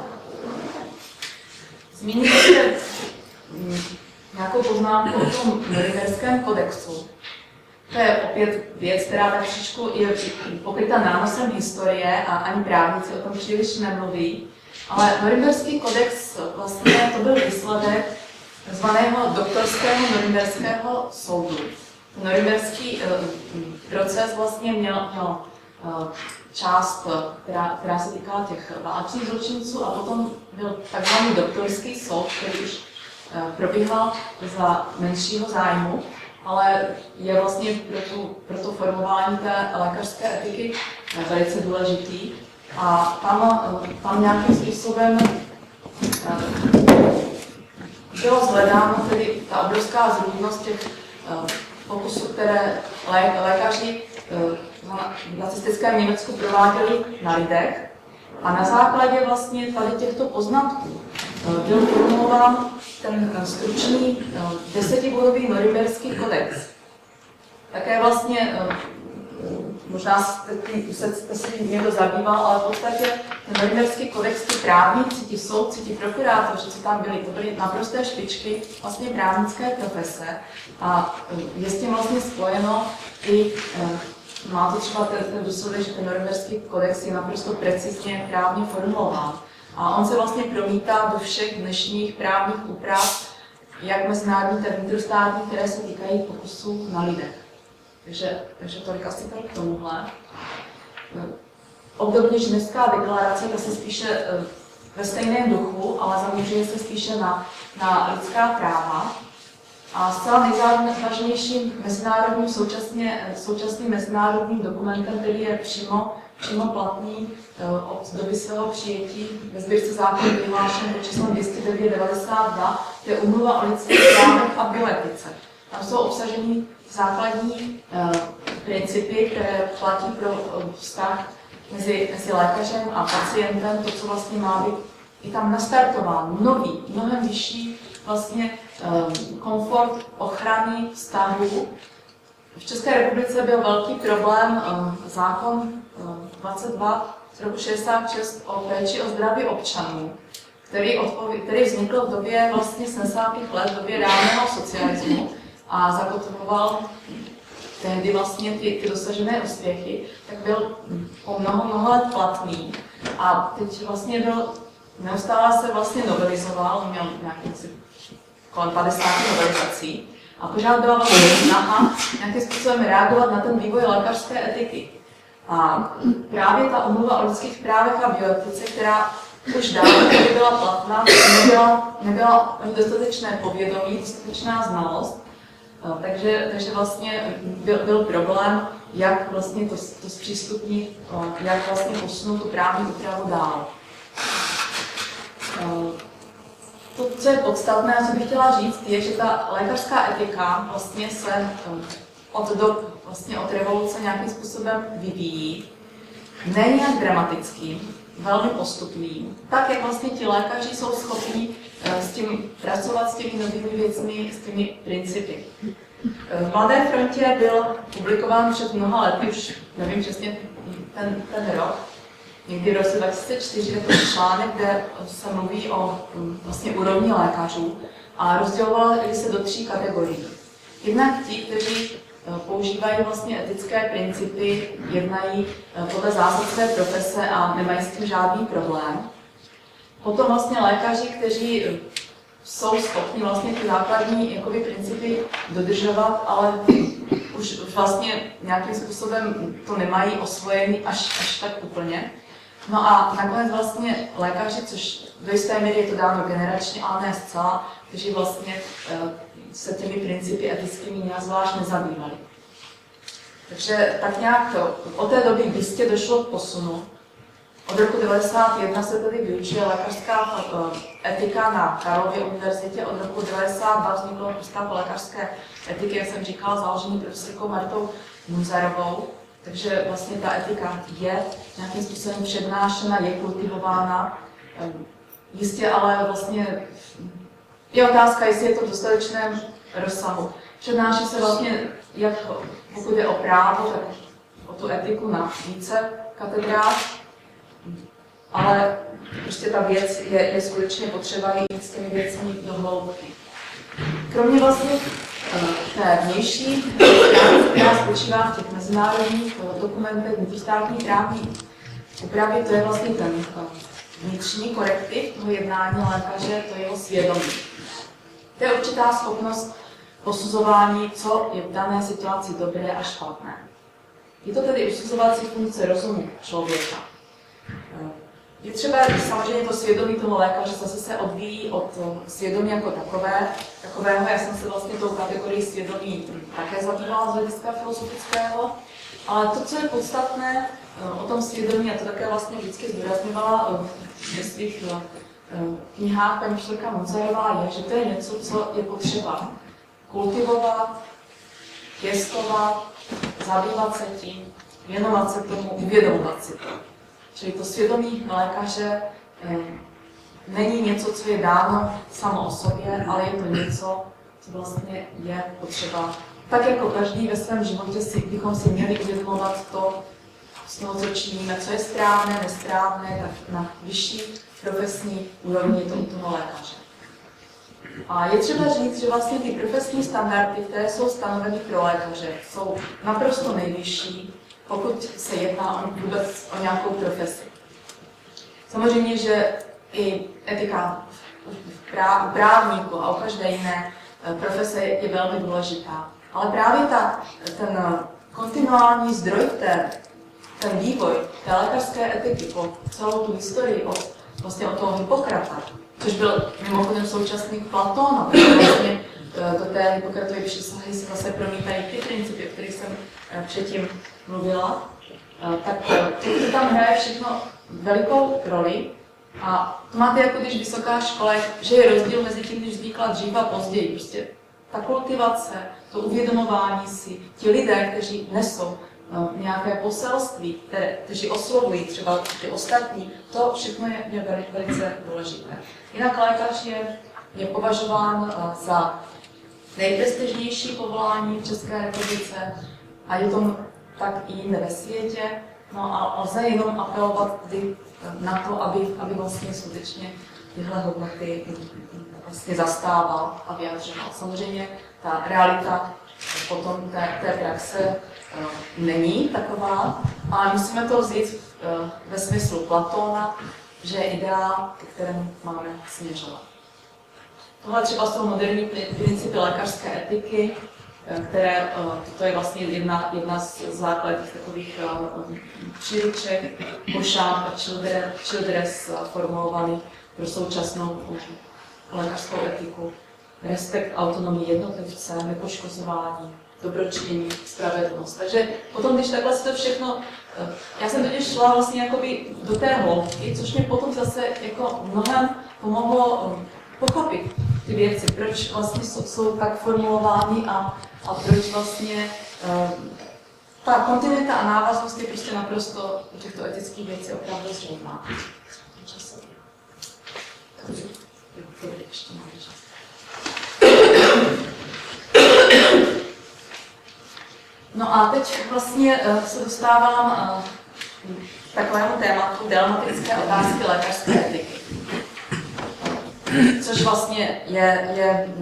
Zmíním ještě nějakou poznámku o tom Norimberském kodexu. To je opět věc, která tak trošičku je pokryta nánosem historie a ani právníci o tom příliš nemluví. Ale Norimberský kodex vlastně to byl výsledek zvaného doktorského Norimberského soudu. Norimberský proces vlastně měl, měl část, která, která se týkala těch válečných zločinců, a potom byl takzvaný doktorský soud, který už probíhal za menšího zájmu, ale je vlastně pro, tu, pro to formování té lékařské etiky velice důležitý. A tam, tam nějakým způsobem bylo zhledáno tedy ta obrovská zrůdnost těch pokusů, které lé, lékaři v nacistickém Německu prováděli na lidech. A na základě vlastně tady těchto poznatků byl formulován ten stručný desetibodový Norimberský kodex. Také vlastně, možná jste se tím někdo zabýval, ale v podstatě ten Norimberský kodex, ty právníci, ti soudci, ti prokurátoři, co tam byli, to byly naprosté špičky vlastně právnické profese. A je s tím vlastně spojeno i, má to třeba ten, ten důsledek, že ten Norimberský kodex je naprosto precizně právně formulován. A on se vlastně promítá do všech dnešních právních úprav, jak mezinárodní, tak vnitrostátní, které se týkají pokusů na lidech. Takže, takže tolik asi tady k tomuhle. Obdobně ženevská deklarace, ta se spíše ve stejném duchu, ale zaměřuje se spíše na, na lidská práva. A zcela nejzávažnějším mezinárodním, současně, současným mezinárodním dokumentem, který je přímo, přímo platný od doby svého přijetí ve sbírce zákonů vyhlášen pod číslem dvě stě devět devadesát dva, je Úmluva o lidských právech a bioetice. Tam jsou obsaženy základní uh, principy, které platí pro uh, vztah mezi, mezi lékařem a pacientem, to, co vlastně má být i tam nastartován nový, mnohem vyšší vlastně um, komfort ochrany vztahů. V České republice byl velký problém um, zákon um, dvacet dva z roku šedesát šest o péči o zdraví občanů, který, odpoví, který vznikl v době vlastně sedmdesátých let, v době reálného socialismu a zakotvoval tehdy vlastně ty, ty dosažené úspěchy, tak byl po mnoho, mnoho let platný a teď vlastně byl, neustále se vlastně novelizoval, měl nějaký kolem padesáti novelizací a pořád byla vlastně snaha nějakým způsobem reagovat na ten vývoj lékařské etiky. A právě ta Úmluva o lidských právech a bioetice, která už dávno byla platná, nebyla, nebyla dostatečné povědomí, dostatečná znalost. Takže, takže vlastně byl, byl problém, jak vlastně to, to zpřístupnit, jak vlastně posunout tu právní úpravu dál. To, co je podstatné, co bych chtěla říct, je, že ta lékařská etika vlastně se od dob, vlastně od revoluce nějakým způsobem vyvíjí. Ne nějak dramatickým, velmi postupným, tak jak vlastně ti lékaři jsou schopni s tím pracovat, s těmi novými věcmi, s těmi principy. V Mladé frontě byl publikován před mnoha lety, už nevím přesně ten, ten rok, někdy v roce dva tisíce čtyři, je to článek, kde se mluví o vlastně úrovni lékařů a rozdělovali se do tří kategorií. Jednak ti, kteří používají vlastně etické principy, jednají podle zásad své profese a nemají s tím žádný problém. potom vlastně lékaři, kteří jsou schopni vlastně ty základní jakoby, principy dodržovat, ale už, už vlastně nějakým způsobem to nemají osvojený až, až tak úplně. No a nakonec vlastně lékaři, což do jisté míry je to dáno generačně, ale ne zcela, kteří vlastně se těmi principy etickými nějak zvlášť nezabývali. Takže tak nějak to, od té doby jistě došlo k posunu. Od roku devadesát jedna se tedy vyučuje lékařská etika na Karlově univerzitě, od roku devadesát dva vzniklo Ústav lékařské etiky, jak jsem říkala, založený profesorkou Martou Munzarovou. Takže vlastně ta etika je nějakým způsobem přednášena, je kultivována. Jistě ale vlastně je otázka, jestli je to v dostatečném rozsahu. Přednáší se vlastně, jak pokud je o právo, tak o tu etiku na více katedrách, ale prostě ta věc je, je skutečně potřeba jít s těmi věcmi do hloubky. Kromě vlastně té vnější stránky, která spočívá v těch mezinárodních dokumentech, vnitrostátní právní úpravy, to je vlastně ten vnitřní korektiv toho jednání lékaře, to je jeho svědomí. To je určitá schopnost posuzování, co je v dané situaci dobré a špatné. Je to tedy usuzovací funkce rozumu člověka. Je třeba samozřejmě to svědomí toho lékaře zase se odvíjí od svědomí jako takové, takového. Já jsem se vlastně tou kategorii svědomí také zabývala z hlediska filozofického, ale to, co je podstatné o tom svědomí, a to také vlastně vždycky zdůrazňovala ve svých knihách paní profesorka Munzarová, je, že to je něco, co je potřeba kultivovat, pěstovat, zabývat se tím, věnovat se tomu, uvědomovat si to. Čili to svědomí lékaře eh, není něco, co je dáno samo o sobě, ale je to něco, co vlastně je potřeba. Tak jako každý ve svém životě si, bychom si měli uvědomovat to, z toho, co činíme, co je správné, nesprávné, tak na vyšší profesní úrovni to u toho lékaře. A je třeba říct, že vlastně ty profesní standardy, které jsou stanoveny pro lékaře, jsou naprosto nejvyšší, pokud se jedná o vůbec o nějakou profesi. Samozřejmě, že i etika u právníku a u každé jiné profese je velmi důležitá. Ale právě ta, ten kontinuální zdroj, té, ten vývoj té lékařské etiky po celou tu historii od, vlastně od toho Hippokrata, což byl mimochodem současník Platóna, protože vlastně do té Hippokratovy přísahy se zase promítají ty principy, o kterých jsem předtím mluvila, tak to tam hraje všechno velikou roli. A to máte jako když vysoká škola, že je rozdíl mezi tím, když vznikla dřív a později. Prostě ta kultivace, to uvědomování si, ti lidé, kteří nesou nějaké poselství, které, kteří oslovují třeba ty ostatní, to všechno je, je velice důležité. Jinak lékař je, je považován za nejprestižnější povolání v České republice a je to tak i jinde ve světě. No a lze jenom apelovat na to, aby, aby vlastně skutečně tyhle hodnoty vlastně zastával a vyjadřoval. Samozřejmě ta realita potom té, té praxe uh, není taková, ale musíme to vzít uh, ve smyslu Platóna, že je ideál, ke kterému máme směřovat. Tohle třeba jsou moderní principy lékařské etiky, které, to je vlastně jedna, jedna z základních takových příruček, Bochamp a Childress formulovaný pro současnou lékařskou etiku. Respekt, autonomii jednotlivce, nepoškozování, dobročinění, spravedlnost. Takže potom, když takhle se to všechno, já jsem totiž šla vlastně jakoby do té hloubky, což mě potom zase jako mnohem pomohlo pochopit ty věci, proč vlastně jsou, jsou tak formulovány a, a proč vlastně uh, ta kontinuita a návaznost je prostě naprosto u těchto etických věcí opravdu zřejmá. Ještě máme čas. No a teď vlastně uh, se dostávám uh, k takovému tématu dilematické otázky lékařské etiky. Což vlastně je, je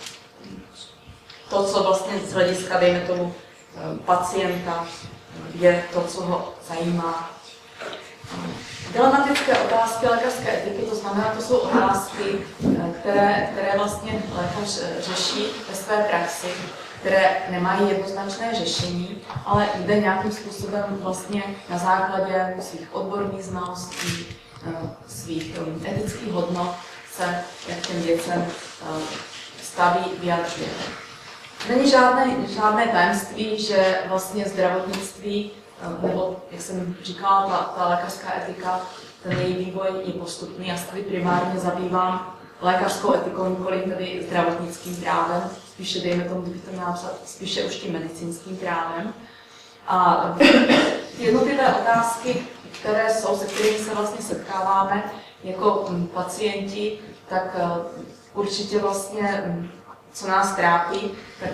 to, co vlastně z hlediska, dejme tomu, pacienta, je to, co ho zajímá. Dilematické otázky lékařské etiky, to znamená, to jsou otázky, které, které vlastně lékař řeší ve své praxi, které nemají jednoznačné řešení, ale jde nějakým způsobem vlastně na základě svých odborných znalostí, svých etických hodnot se k těm věcem staví, vyjadřuje. Není žádné, žádné tajemství, že vlastně zdravotnictví, nebo jak jsem říkala, ta, ta lékařská etika, ten její vývoj je postupný. Já se tady primárně zabývám lékařskou etikou, nikoli tedy zdravotnickým právem, spíše dejme tomu, kdybych to měla napsat, spíše už tím medicínským právem. A jednotlivé otázky, které jsou, se kterými se vlastně setkáváme jako pacienti, tak určitě vlastně, co nás trápí, tak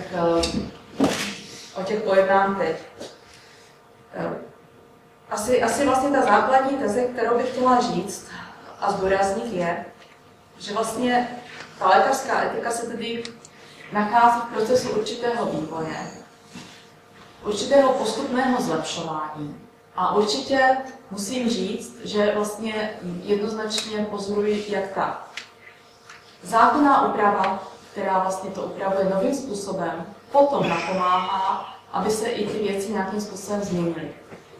o těch pojednám teď. Asi, asi vlastně ta základní teze, kterou bych chtěla říct a zdůraznit, je, že vlastně ta lékařská etika se tedy nachází v procesu určitého vývoje, určitého postupného zlepšování. A určitě musím říct, že vlastně jednoznačně pozoruji, jak ta zákonná úprava, která vlastně to upravuje novým způsobem, potom napomáhá, aby se i ty věci nějakým způsobem změnily.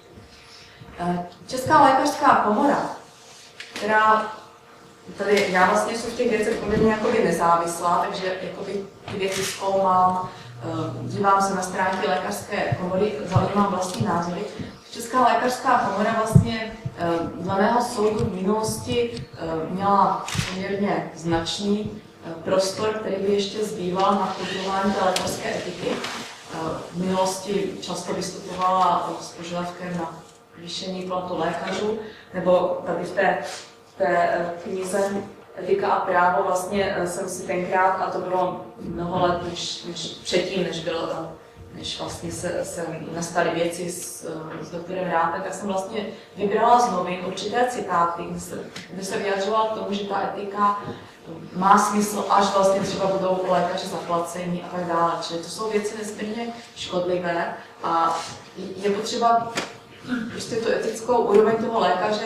Česká lékařská komora, která tady já vlastně jsem v těch věcech poměrně jakoby nezávislá, takže jakoby ty věci zkoumám, dívám se na stránky lékařské komory, zaujímám vlastní názory. Česká lékařská komora vlastně dle mého soudu v minulosti měla poměrně značný prostor, který by ještě zbýval na podporování té lékařské etiky. V minulosti často vystupovala s požadavkem na zvýšení platu lékařů, nebo tady v té, té knize Etika a právo vlastně jsem si tenkrát, a to bylo mnoho let než, než předtím, než, bylo, než vlastně se, se nastaly věci s, s doktorem Rátem, tak jsem vlastně vybrala z novin určité citáty, kde se, kde se vyjadřovala k tomu, že ta etika má smysl, až vlastně třeba budou lékaři zaplacení a tak dále. Čili to jsou věci nesmírně škodlivé a je potřeba prostě tu etickou úroveň toho lékaře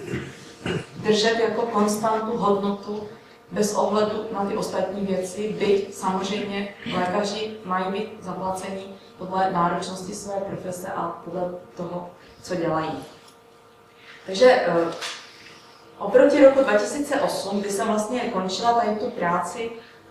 držet jako konstantu, hodnotu, bez ohledu na ty ostatní věci, byť samozřejmě lékaři mají být zaplacení podle náročnosti své profese a podle toho, co dělají. Takže oproti roku dva tisíce osm, kdy jsem vlastně končila tady tu práci,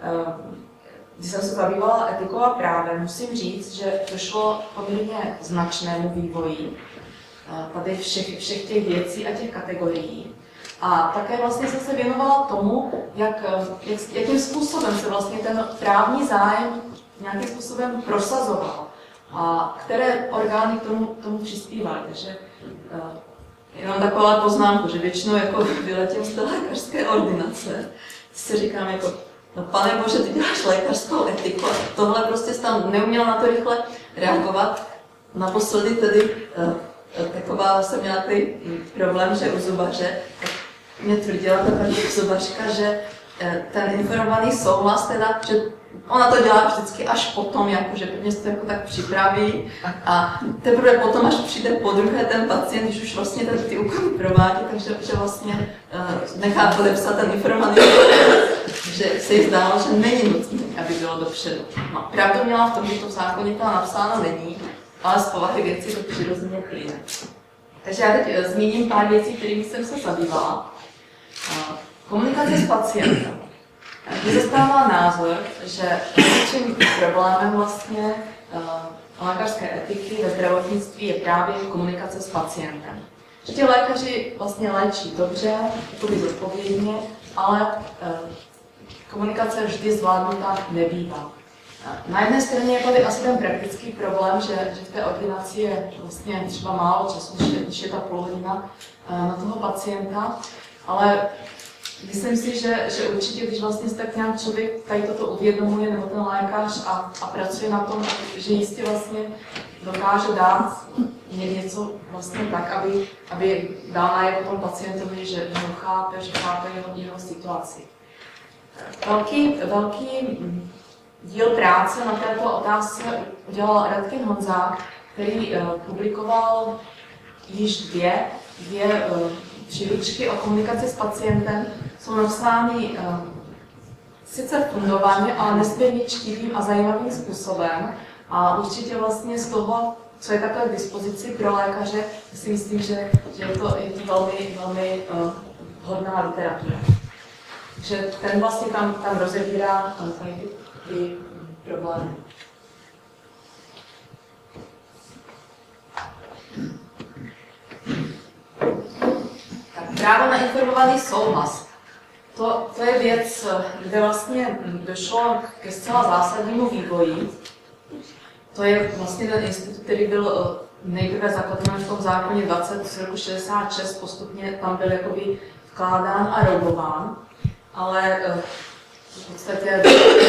kdy jsem se zabývala etikou a právem, musím říct, že došlo poměrně značnému vývoji tady všech, všech těch věcí a těch kategorií. A také vlastně jsem se věnovala tomu, jak, jak, jakým způsobem se vlastně ten právní zájem nějakým způsobem prosazoval a které orgány k tomu, tomu přispívaly. Takže jenom taková poznámku, že většinou jako vyletím z té lékařské ordinace, si říkám jako, no pane bože, ty děláš lékařskou etiku, tohle prostě jsi tam neuměl na to rychle reagovat. Naposledy tedy taková jsem měla ty problém, že u zubaře, tak mě tvrdila ta paní zubařka, že ten informovaný souhlas, teda, že ona to dělá vždycky až potom, jako, že prvně se to jako tak připraví a teprve potom, až přijde po druhé ten pacient, když už vlastně ten, ty úkony provádí, takže že vlastně uh, nechá podepsat ten informovaný souhlas, že se jí zdálo, že není nutné, aby bylo dopředu. No, pravdu měla v tom, že to v zákoně to napsáno není, ale z povahy věci to přirozeně plyne. Takže já teď zmíním pár věcí, kterými jsem se zabývala. Komunikace s pacientem. Mě zastává názor, že největším problémem vlastně lékařské etiky ve zdravotnictví je právě komunikace s pacientem. Že ti lékaři vlastně léčí dobře, jakoby zodpovědně, ale komunikace vždy zvládnutá nebývá. Na jedné straně je tady asi ten praktický problém, že, že v té ordinaci je vlastně třeba málo času, když je ta půl hodina na toho pacienta, ale myslím si, že, že určitě, když vlastně se tak nějak člověk tady toto uvědomuje, nebo ten lékař a, a pracuje na tom, že jistě vlastně dokáže dát něco vlastně tak, aby, aby dal najevo tomu pacientovi, že ho chápe, že chápe jeho, jeho situaci. Velký, velký díl práce na této otázce udělal Radkin Honzák, který uh, publikoval již dvě, dvě uh, příručky o komunikaci s pacientem jsou napsány uh, sice fundovaně, ale nesmírně čtivým a zajímavým způsobem. A určitě vlastně z toho, co je takhle k dispozici pro lékaře, si myslím, že, že je, to, je to velmi, velmi uh, hodná literatura. Takže ten vlastně tam, tam rozebírá uh, tady ty, ty problémy. Tak právo na informovaný souhlas. To, to je věc, kde vlastně došlo ke zcela zásadnímu vývoji. To je vlastně ten institut, který byl nejprve zakotven v tom zákoně dvacet z roku šedesát šest, postupně tam byl jakoby vkládán a rogován, ale v podstatě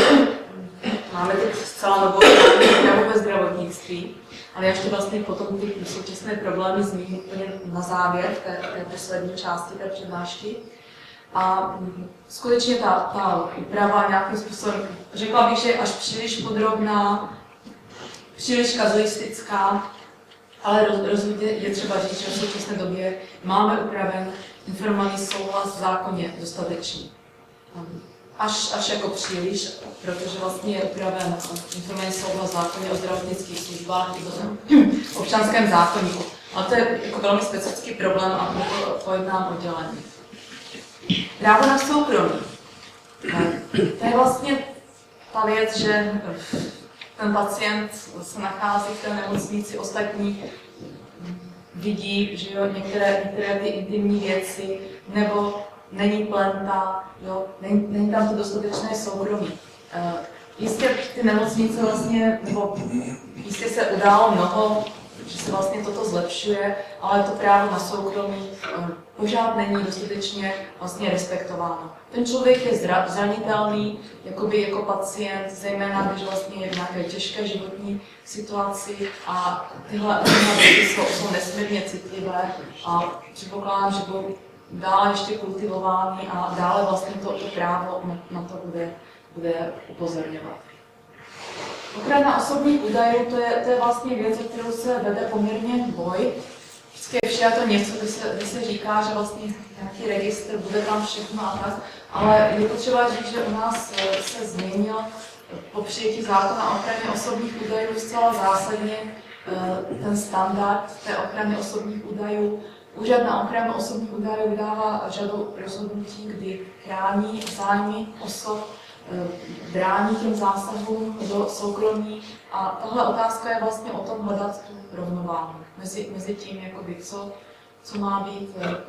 máme teď zcela novou úpravu ve zdravotnictví, ale ještě vlastně potom ty současné problémy zmíním úplně na závěr té, té poslední části té přednášky. A skutečně ta, ta úprava nějakým způsobem, řekla bych, že je až příliš podrobná, příliš kazuistická, ale roz, rozhodně je třeba říct, že v současné době máme upraven informovaný souhlas v zákoně dostatečný. Až, až jako příliš, protože vlastně je upraven informovaný souhlas v zákoně o zdravotnických službách i v občanském zákoníku. Ale to je jako velmi specifický problém a proto pojednám odděleně. Právo na soukromí. To je vlastně ta věc, že ten pacient se nachází v té nemocnici, ostatní vidí, že jo, některé, některé ty intimní věci, nebo není plenta, jo, není, není tam to dostatečné soukromí. Uh, jistě ty nemocnice vlastně, nebo jistě se událo mnoho, že se vlastně toto zlepšuje, ale to právo na soukromí uh, pořád není dostatečně vlastně respektováno. Ten člověk je zranitelný, jakoby jako pacient, zejména když vlastně je v nějaké těžké životní situaci a tyhle, tyhle věci jsou, jsou nesmírně citlivé a předpokládám, že budou dále ještě kultivovány a dále vlastně to, to právo na, na to bude, bude upozorňovat. Ochrana osobních údajů, to je, to je vlastně věc, o kterou se vede poměrně boj. Vždycky je přijato něco, kdy se, kdy se říká, že vlastně nějaký registr, bude tam všechno a tak, ale je potřeba říct, že u nás se změnil po přijetí zákona o ochraně osobních údajů zcela zásadně ten standard té ochrany osobních údajů. Úřad na ochranu osobních údajů vydává řadu rozhodnutí, kdy chrání zájmy osob, brání těm zásahům do soukromí a tahle otázka je vlastně o tom hledat tu rovnováhu mezi, mezi tím, jakoby, co, co má být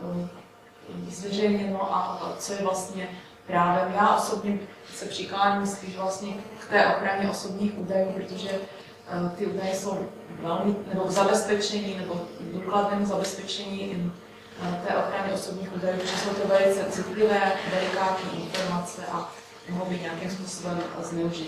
zveřejněno a co je vlastně právem. Já osobně se přikláním spíš vlastně k té ochraně osobních údajů, protože ty údaje jsou velmi, nebo k zabezpečení, nebo důkladnému zabezpečení té ochrany osobních údajů, protože jsou to velice citlivé, delikátní informace a mohou být nějakým způsobem zneužity.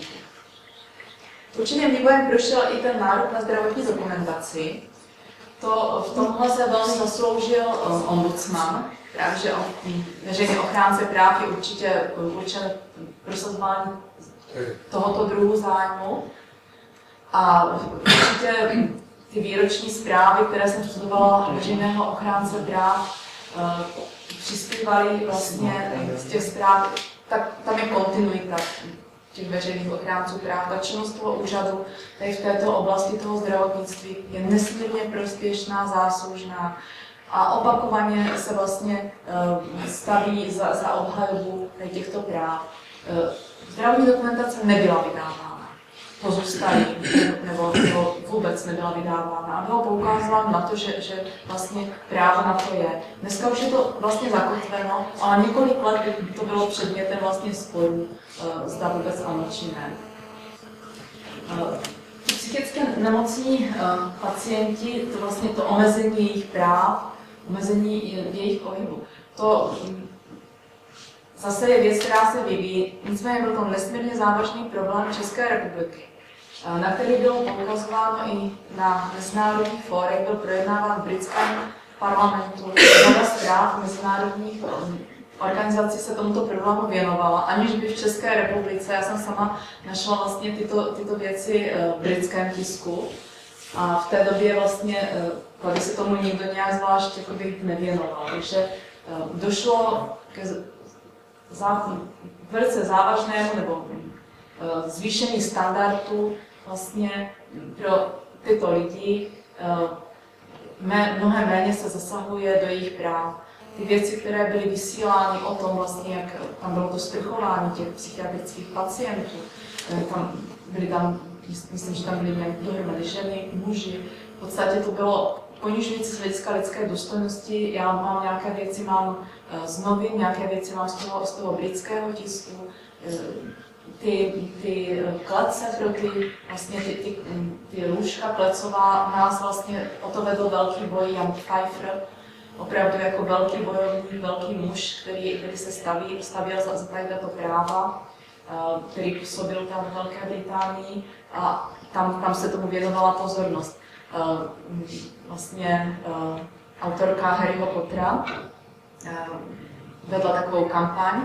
Určitým vývojem prošel i ten nárok na zdravotní dokumentaci. To v tomhle se velmi zasloužil ombudsman, právě že veřejný ochránce práv je určitě určen prosazování tohoto druhu zájmu. A určitě ty výroční zprávy, které jsem studovala veřejného ochránce práv, přispívaly vlastně z těch zpráv, tak tam je kontinuita těch veřejných ochránců práv. Ta činnost toho úřadu tady v této oblasti toho zdravotnictví je nesmírně prospěšná, záslužná a opakovaně se vlastně staví za, za obhajobu těchto práv. Zdravotní dokumentace nebyla vydávána. Pozůstalí, nebo, nebo vůbec nebyla vydávána. A bylo poukázováno na to, že, že vlastně právo na to je. Dneska už je to vlastně zakotveno, ale několik let to bylo předmětem vlastně sporů, zda vůbec ano či ne. Psychicky nemocní pacienti, to vlastně to omezení jejich práv, omezení jejich pohybu, to zase je věc, která se vyvíjí. Nicméně byl to nesmírně závažný problém České republiky, na který bylo poukazováno i na mezinárodních fórech, byl projednáván v britském parlamentu. Řada zpráv mezinárodních organizací se tomuto problému věnovala, aniž by v České republice, já jsem sama našla vlastně tyto, tyto věci v britském tisku. A v té době vlastně, tady se tomu nikdo nějak zvlášť nevěnoval. Takže došlo ke zá, velice závažnému nebo zvýšení standardů vlastně pro tyto lidi. Mnohem méně se zasahuje do jejich práv. Ty věci, které byly vysílány o tom, vlastně, jak tam bylo to sprchování těch psychiatrických pacientů, tam byly tam, myslím, že tam byly dohromady ženy, muži. V podstatě to bylo ponižující z hlediska lidské důstojnosti. Já mám nějaké věci mám z novin, nějaké věci mám z toho, z toho britského tisku. Ty, ty klece pro ty, vlastně ty, ty, ty lůžka klecová, nás vlastně o to vedl velký boj Jan Pfeiffer, opravdu jako velký bojovník, velký muž, který, který se staví, stavěl za, za tato práva, který působil tam v Velké Británii a tam, tam se tomu věnovala pozornost. Vlastně autorka Harryho Pottera vedla takovou kampaň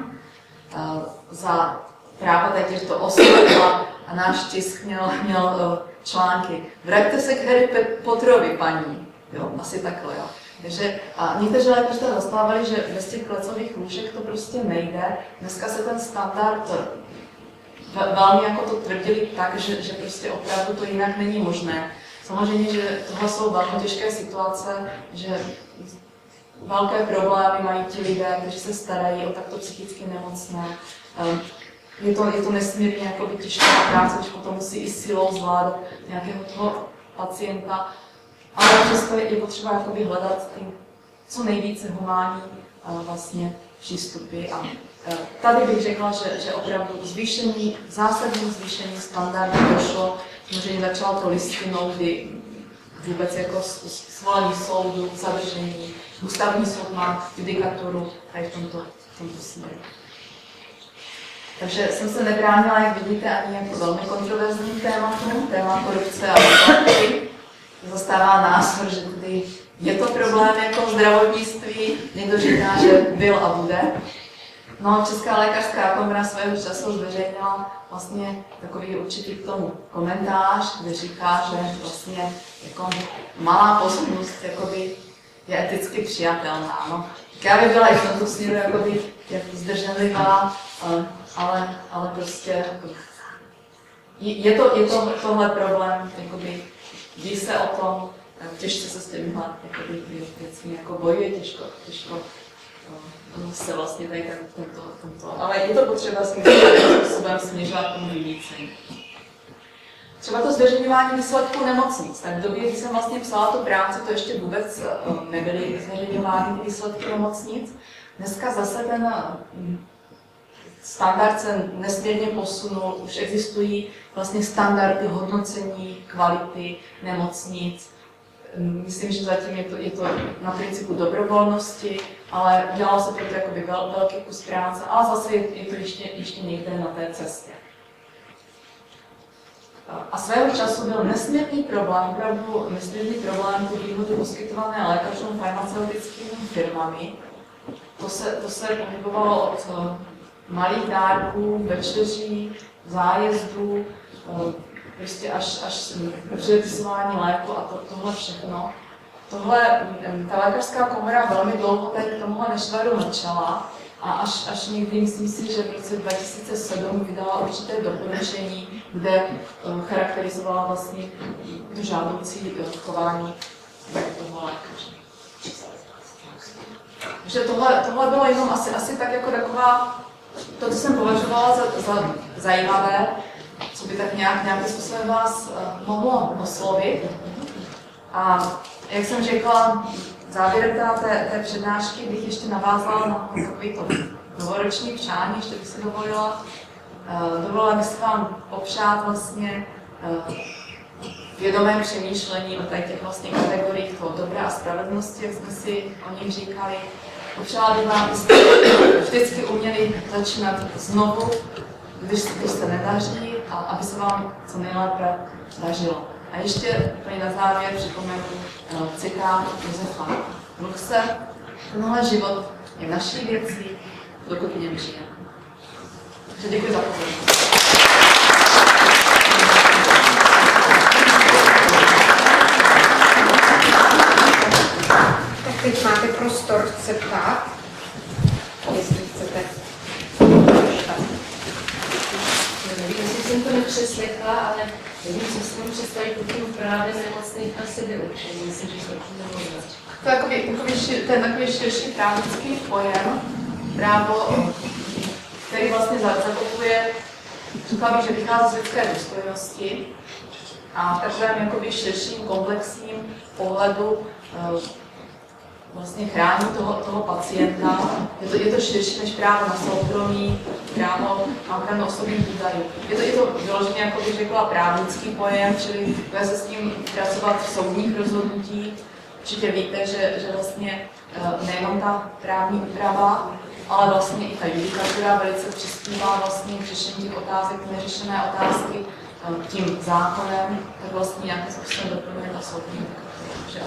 za práva těchto osob a náš tisk měl, měl články. Vraťte se k Harry Potterovi, paní. Jo, asi takhle, jo. Takže a někteří lékaři to zastávali, že bez těch klecových lůžek to prostě nejde. Dneska se ten standard velmi jako to tvrdili tak, že, že prostě opravdu to jinak není možné. Samozřejmě, že tohle jsou velmi těžké situace, že velké problémy mají ti lidé, kteří se starají o takto psychicky nemocné. Je to, je to nesmírně jakoby těžká práce, když potom musí i silou zvládat nějakého toho pacienta. Ale přesto je potřeba jakoby hledat ty co nejvíce humánní vlastně přístupy. A tady bych řekla, že, že opravdu zvýšení, zásadní zvýšení standardů došlo, samozřejmě začalo to listinou, kdy vůbec jako svolení soudu, zadržení, ústavní soud má judikaturu tady v tomto, v tomto směru. Takže jsem se nebránila, jak vidíte, ani jako velmi kontroverzním tématům, téma korupce a poplatky. Zastává názor, že tedy je to problém jako zdravotnictví, někdo říká, že byl a bude. No, Česká lékařská komora svého času zveřejnila vlastně takový určitý k tomu komentář, kde říká, že vlastně jako malá poslušnost jakoby je eticky přijatelná. No. Já bych byla i v tomto směru jakoby zdrženlivá, ale, ale prostě je to, je to tohle problém, jakoby, ví se o tom, těžce se s těmihle věcmi jako bojuje, těžko, těžko se vlastně tady ten, tento, tento, ale je to potřeba s tím způsobem směřovat k tomu vyvícení. Třeba to zveřejňování výsledků nemocnic. Tak v době, kdy jsem vlastně psala tu práci, to ještě vůbec nebyly zveřejňovány ty výsledky nemocnic. Dneska zase ten standard se nesmírně posunul, už existují vlastně standardy hodnocení kvality nemocnic. Myslím, že zatím je to, je to na principu dobrovolnosti, ale dělalo se proto jakoby vel, velký kus práce, ale zase je, je to ještě, ještě někde na té cestě. A svého času byl nesmírný problém, opravdu nesmírný problém ty výhody poskytované lékařům farmaceutickými firmami. To se, to se pohybovalo od malých dárků, večeří, zájezdů, prostě až, až předepisování léku a to, tohle všechno. Tohle, ta lékařská komora velmi dlouho tady k tomuhle nešvaru mlčela a až, až někdy, myslím si, že v roce dva tisíce sedm vydala určité doporučení, kde charakterizovala vlastně žádoucí chování toho lékaře. Takže tohle, tohle bylo jenom asi, asi tak jako taková, to, co jsem považovala za, za zajímavé, co by tak nějak, nějakým způsobem vás uh, mohlo oslovit. A jak jsem řekla, závěrem té, té přednášky bych ještě navázala na takový to novoroční přání, ještě bych si dovolila. Uh, dovolila bych se vám popřát vlastně uh, vědomé přemýšlení o těch vlastně kategoriích toho dobra a spravedlnosti, jak jsme si o nich říkali. Popřála bych vám, abyste vždycky uměli začínat znovu, když, když se nedaří, a aby se vám co nejlépe dařilo. A ještě tady na závěr připomenu uh, citát Josefa Luxe. Tenhle život je naší věcí, dokud v něm žijeme. Takže děkuji za pozornost. Tak teď máte prostor se ptát. přeslechla, ale nevím, co si mám představit pod tím právem nemocných a sebeurčení. Myslím, že to nemůžu. To je takový, takový, šir, to je takový širší právnický pojem, právo, který vlastně zakopuje, řekla bych, že vychází z lidské důstojnosti a v takovém jakoby širším, komplexním pohledu vlastně chrání toho, toho pacienta. Je to, je to širší než právo na soukromí, právo na ochranu osobních údajů. Je to, je to vyloženě, jako bych řekla, právnický pojem, čili bude se s tím pracovat v soudních rozhodnutí. Určitě víte, že, že vlastně nejenom ta právní úprava, ale vlastně i ta judikatura velice přispívá vlastně k řešení těch otázek, neřešené otázky tím zákonem, tak vlastně nějakým způsobem doplňuje ta soudní judikatura.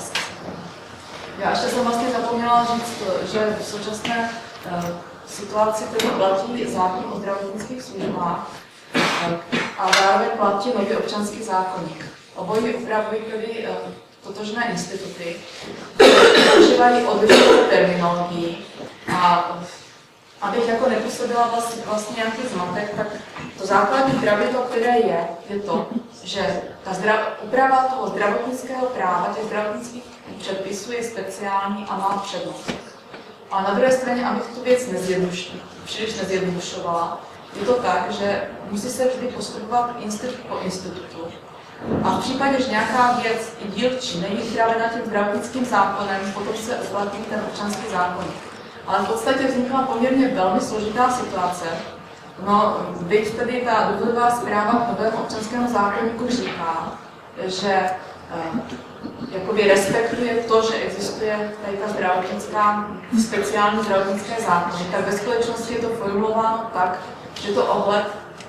Já ještě jsem vlastně zapomněla říct, že v současné uh, situaci tedy platí zákon o zdravotnických službách uh, a zároveň platí nový občanský zákoník. Obojí upravují tedy uh, totožné instituty, používají odlišnou terminologii a uh, abych jako nepůsobila vlastně, vlastně nějaký zmatek, tak to základní pravidlo, které je, je to, že ta zdrav, úprava toho zdravotnického práva, těch zdravotnických předpisů je speciální a má přednost. A na druhé straně, abych tu věc nezjednodušovala, příliš nezjednodušovala, je to tak, že musí se vždy postupovat institut po institutu. A v případě, že nějaká věc i dílčí není upravena tím zdravotnickým zákonem, potom se uplatní ten občanský zákoník. Ale v podstatě vznikla poměrně velmi složitá situace. No, byť tedy ta důvodová zpráva k novému občanskému zákoníku říká, že eh, jakoby respektuje to, že existuje tady ta zdravotnická, speciální zdravotnické zákony, tak ve skutečnosti je to formulováno tak, že to ohled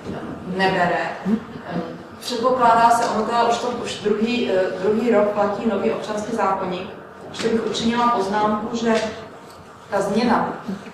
nebere. Předpokládá se, ono teda už, to, už druhý, druhý rok platí nový občanský zákoník, že bych učinila poznámku, že ta změna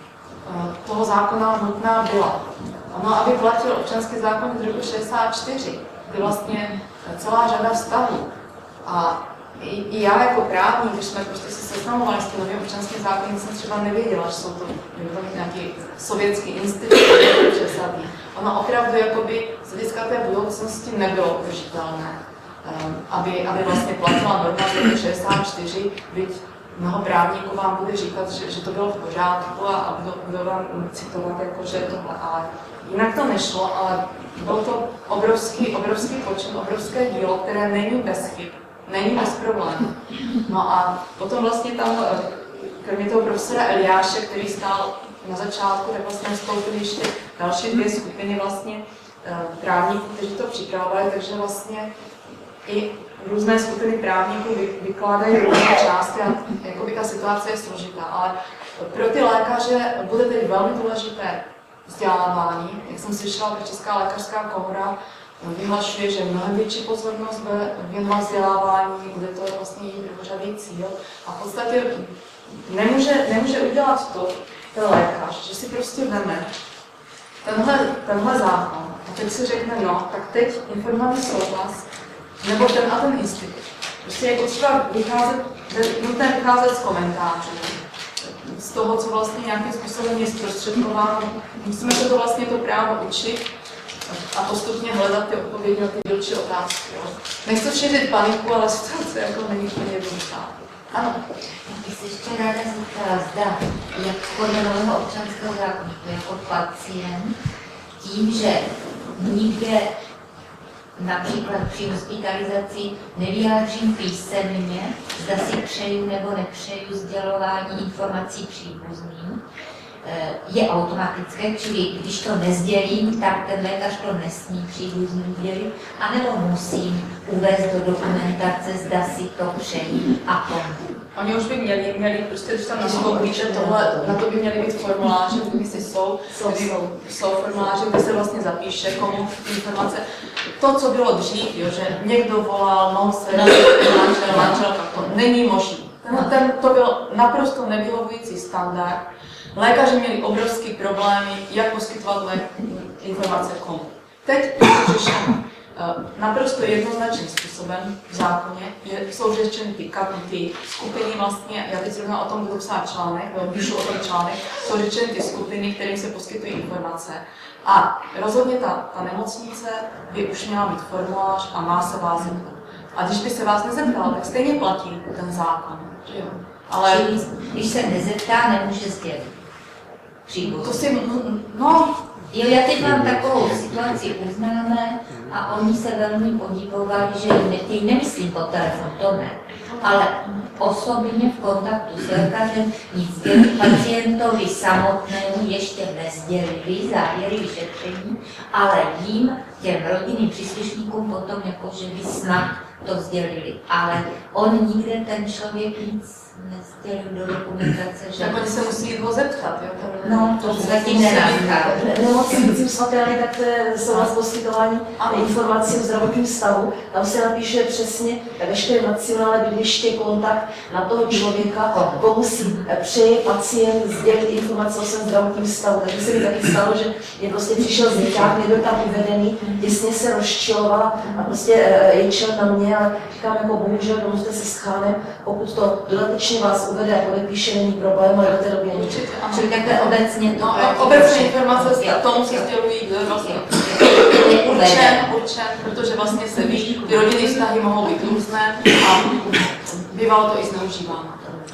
toho zákona nutná byla. Ono, aby platil občanský zákon z roku šedesát čtyři, kdy vlastně celá řada vztahů. A i, i já jako právník, když jsme prostě se seznamovali s tím novým občanským zákonem, jsem třeba nevěděla, že jsou to nějaký sovětský institut, přesadný. Ono opravdu jakoby z hlediska té budoucnosti nebylo užitelné, um, aby, aby vlastně platila norma z roku šedesát čtyři, byť mnoho právníků vám bude říkat, že, že to bylo v pořádku a, a budou vám citovat, jako, že je tohle, ale jinak to nešlo, ale byl to obrovský, obrovský počin, obrovské dílo, které není bez chyb, není bez problémů. No a potom vlastně tam, kromě toho profesora Eliáše, který stál na začátku, tak vlastně vstoupily ještě další dvě skupiny vlastně právníků, kteří to připravovali, takže vlastně i různé skupiny právníků vykládají různé části a jakoby ta situace je složitá, ale pro ty lékaře bude tedy velmi důležité vzdělávání. Jak jsem slyšela, tak Česká lékařská komora vyhlašuje, že mnohem větší pozornost bude věnovat vzdělávání, bude to vlastně její druhořadý cíl a v podstatě nemůže, nemůže udělat to ten lékař, že si prostě veme tenhle, tenhle zákon a teď si řekne, no, tak teď informovaný souhlas nebo ten a ten institut. Prostě je potřeba vycházet, nutné vycházet z komentářů, z toho, co vlastně nějakým způsobem je zprostředkováno. Musíme se to vlastně to právo učit a postupně hledat ty odpovědi na ty dílčí otázky. Jo. Nechci šířit paniku, ale situace jako není úplně jednoduchá. Ano. Já bych se ještě ráda zeptala, zda jak podle nového občanského zákoníku jako pacient, tím, že nikde například při hospitalizaci nevyjádřím písemně, zda si přeju nebo nepřeju sdělování informací příbuzným, je automatické, čili když to nezdělím, tak ten lékař to nesmí příbuzným dělit, anebo musím uvést do dokumentace, zda si to přeji a komu. Oni už by měli, měli prostě, když tam nastoupíte tohle, na to by měly být formuláře, které si jsou, jsou, jsou, jsou formuláře, kde se vlastně zapíše, komu informace. To, co bylo dřív, jo, že někdo volal, mám se, manžel, manželka, to není možné. Ten, ten, to byl naprosto nevyhovující standard. Lékaři měli obrovský problémy, jak poskytovat informace komu. Teď je to řešeno naprosto jednoznačným způsobem v zákoně, že jsou řečeny ty, ty skupiny vlastně, já teď zrovna o tom budu psát článek, nebo píšu o tom článek, jsou řečeny ty skupiny, kterým se poskytují informace. A rozhodně ta, ta nemocnice by už měla mít formulář a má se vás zeptat. A když by se vás nezeptal, tak stejně platí ten zákon, že jo? Ale když se nezeptá, nemůže sdělit. Příbuzný. to si, no, Jo, já teď mám takovou situaci uznáme a oni se velmi podívovali, že ne, teď nemyslím po telefonu, to ne, ale osobně v kontaktu s lékařem nic sdělit pacientovi samotnému ještě nezdělili závěry vyšetření, ale jim, těm rodinným příslušníkům potom jako, že by snad to sdělili, ale on nikde ten člověk nic nesdělil do dokumentace, že... tak oni se musí jít ho zeptat, jo? No, to zatím nenastalo. Nemocnicím svatény, tak to je souhlas poskytování informací o zdravotním stavu. Tam se napíše přesně veškeré nacionální bydliště, kontakt na toho člověka, komu si přeje pacient sdělit informace o svém zdravotním stavu. Takže se mi taky stalo, že je prostě přišel zvyklák, nebyl tam uvedený, těsně se rozčilovala a prostě ječel na mě, ale říkám jako bohužel, domluvte se s chánem, pokud to dodatečně vás uvede a podepíše, není problém, ale do té doby není. Čili takhle obecně to... No, obecně informace s tomu se sdělují vlastně určen, určen, protože vlastně se ví, ty rodinné vztahy mohou být různé a bývalo to i zneužíváno.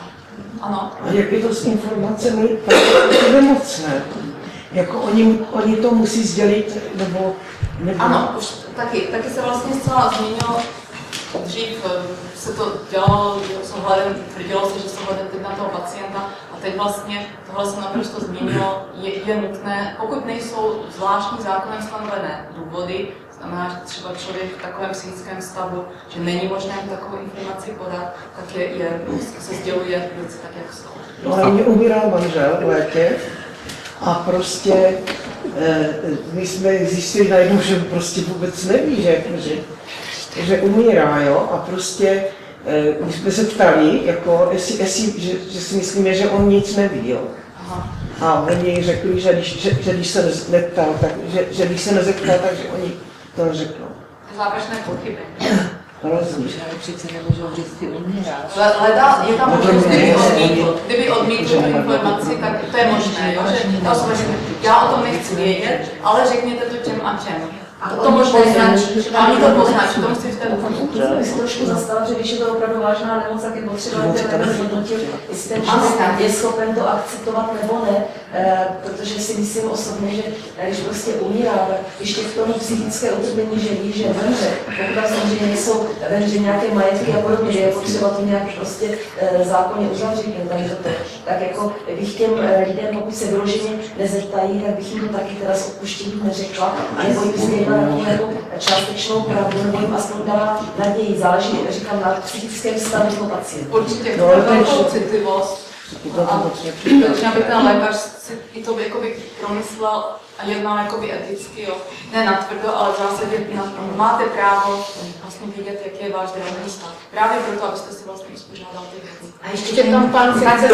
Ano. A jak je to s informacemi pro nemocné? Jako oni, oni to musí sdělit, nebo... nebo... Ano, už taky, taky se vlastně zcela změnilo. Dřív se to dělalo s ohledem, tvrdilo se, že s ohledem teď na toho pacienta a teď vlastně tohle se naprosto změnilo. Je, je nutné, pokud nejsou zvláštní zákonem stanovené důvody, znamená, že třeba člověk v takovém psychickém stavu, že není možné takovou informaci podat, tak je, je se sděluje věci tak, jak jsou. No a mě umíral manžel v létě a prostě e, my jsme zjistili najednou, že prostě vůbec neví, že, že, že umírá, jo, a prostě e, my jsme se ptali, jako, jestli, jestli, že, že si myslíme, že on nic neví, jo. Aha. A oni řekli, že když, že, že když se neptal, tak, že, že když se nezeptal, takže oni to neřeknou. Závažné pochybení. Rozumím. Přece nemůžou říct, ty umíráš. Leda, je tam možnost, kdyby odmítl, kdyby odmítl tu informaci, tak to je možné, jo? Že ta osoba řekne, já o tom nechci vědět, ale řekněte to těm a těm. A to možné značí, a oni to poznačí, to musí v té Já bych se trošku zastala, že když je to opravdu vážná nemoc, tak je potřeba ten zhodnotit, jestli ten člověk je schopen to akceptovat nebo ne, e, protože si myslím osobně, že když prostě umírá, tak ještě k tomu psychické utrpení, že ví, že zemře, pokud tam samozřejmě nejsou venře nějaké majetky a podobně, je potřeba to nějak prostě e, zákonně uzavřít, takže to, tak jako bych těm lidem, pokud se vyloženě nezeptají, tak bych jim to taky teda s odpuštěním neřekla, nebo jim změnila jako částečnou pravdu, nebo jim aspoň dala naději, záleží, říkám, na psychickém stavu toho pacienta. Určitě, to je velkou citlivost. Takže aby ten lékař si i to jakoby promyslel a jednal jakoby eticky, jo. Ne natvrdo, ale v zásadě máte právo vlastně vědět, jaký je váš zdravotní stav. Právě proto, abyste si vlastně uspořádal ty věci. A ještě tam pan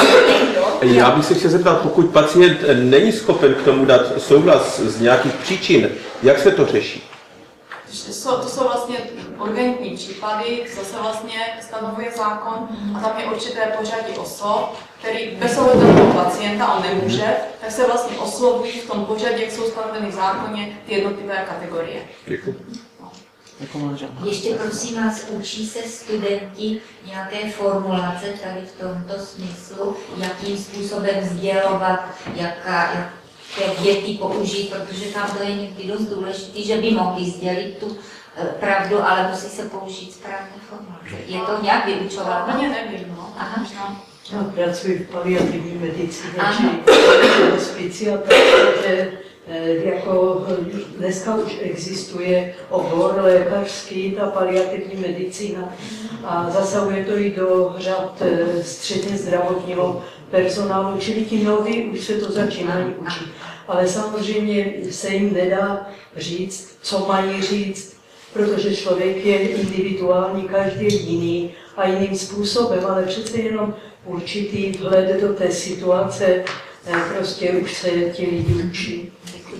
Já bych se chtěl zeptat, pokud pacient není schopen k tomu dát souhlas z nějakých příčin, jak se to řeší? To jsou vlastně urgentní případy, zase vlastně stanovuje zákon a tam je určité pořadí osob, který bez ohledu na toho pacienta, on nemůže, tak se vlastně oslovují v tom pořadí, jak jsou stanoveny v zákoně ty jednotlivé kategorie. Děkuji. Ještě prosím vás, učí se studenti nějaké formulace tady v tomto smyslu, jakým způsobem sdělovat, jaká, jaké věty použít, protože tam to je někdy dost důležité, že by mohli sdělit tu pravdu, ale musí se použít správné formulace. Je to nějak vyučováno? Ani nevím, no. Aha. Já pracuji v paliativní medicíně, či hospici, a takže jako dneska už existuje obor lékařský, ta paliativní medicína a zasahuje to i do řad středně zdravotního personálu, čili ti noví už se to začínají učit. Ale samozřejmě se jim nedá říct, co mají říct, protože člověk je individuální, každý je jiný a jiným způsobem, ale přece jenom určitý vhled do té situace, prostě už se ti lidi učí.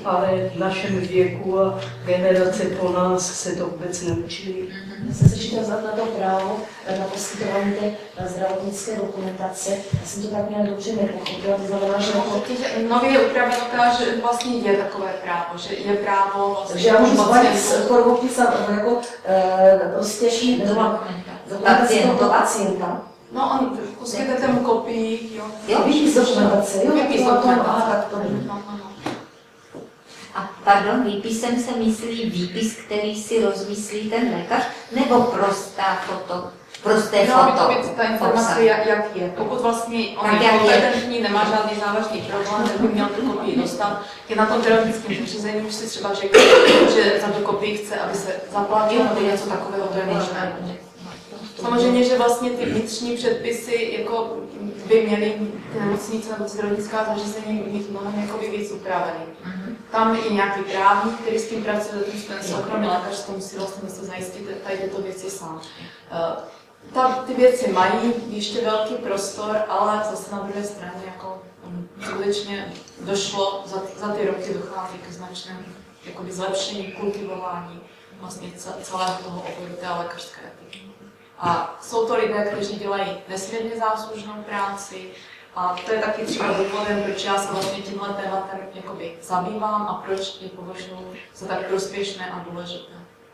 ale v našem věku a generace po nás se to vůbec neučili. Já jsem se chtěla zeptat na to právo na poskytování té zdravotnické dokumentace. Já jsem to tak nějak dobře nepochopila, to znamená, že jako... Nově je upraveno tak, že vlastně je takové právo, že je právo vlastně... Takže já můžu zvolit z korvopisa jako e, prostě dokumentaci toho pacienta. No, on poskytujete mu kopii, jo. Jo, Výpis dokumentace, jo, Výpis to- to- dokumentace. aha, tak to No, no, no. A pardon, výpisem se myslí výpis, který si rozmyslí ten lékař, nebo prostá foto, prosté Měla by foto? to být ta informace, jak, jak je. Pokud vlastně on Tak je jak je. kompetentní, nemá žádný závažný problém, tak by měl tu kopii dostat. Je na tom zdravotnickém zařízení, už si třeba řekl, že za tu kopii chce, aby se zaplatil, nebo něco takového, to je možné. Samozřejmě, že vlastně ty vnitřní předpisy jako by měly ty nemocnice nebo zdravotnická zařízení mít mnohem jakoby víc upraveny. Tam je nějaký právník, který s tím pracuje, ten soukromý lékař to musí vlastně se zajistit tady tyto věci sám. Uh, ta, ty věci mají ještě velký prostor, ale zase na druhé straně jako um, skutečně došlo, za, za ty roky dochází ke značnému jakoby zlepšení, kultivování vlastně celého toho oboru té lékařské etiky. A jsou to lidé, kteří dělají nesmírně záslužnou práci a to je taky třeba důvodem, proč já se vlastně tímhle tématem jakoby zabývám a proč je považuji za tak prospěšné a důležité.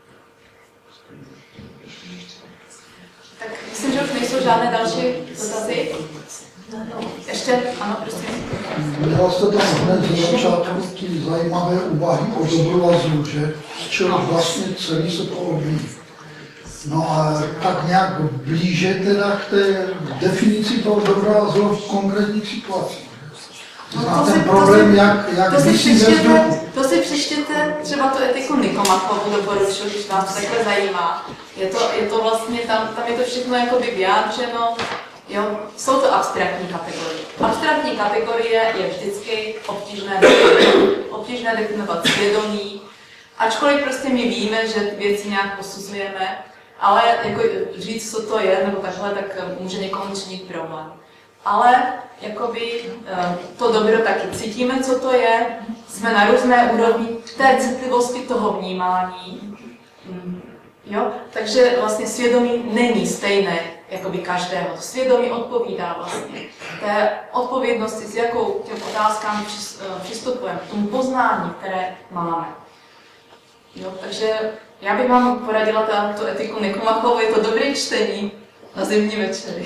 Tak myslím, že už nejsou žádné další dotazy. Ještě? Ano, prosím. Měla jste tam hned ze začátku ty zajímavé úvahy o dobru a zlu, že? Z čeho vlastně celý se to odvíjí. No a tak nějak blíže teda k té definici toho dobra a zla v konkrétních situacích. Zná ten problém, jak, jak to si, vysí ze přečtěte, vzduchu. to si přečtěte třeba tu etiku Nikomachovu, doporučuji, když vás to takhle zajímá. Je to, je to vlastně, tam, tam je to všechno jakoby vyjádřeno, jo, jsou to abstraktní kategorie. Abstraktní kategorie je vždycky obtížné definovat, obtížné definovat svědomí, ačkoliv prostě my víme, že ty věci nějak posuzujeme, ale jako říct, co to je, nebo takhle, tak může někomu činit problém. Ale jakoby to dobro taky cítíme, co to je, jsme na různé úrovni té citlivosti toho vnímání. Jo? Takže vlastně svědomí není stejné jakoby každého. To svědomí odpovídá vlastně té odpovědnosti, s jakou těm otázkám přistupujeme, k tomu poznání, které máme. Jo? Takže já bych vám poradila tu etiku Nikomachovu, je to dobré čtení na zimní večery.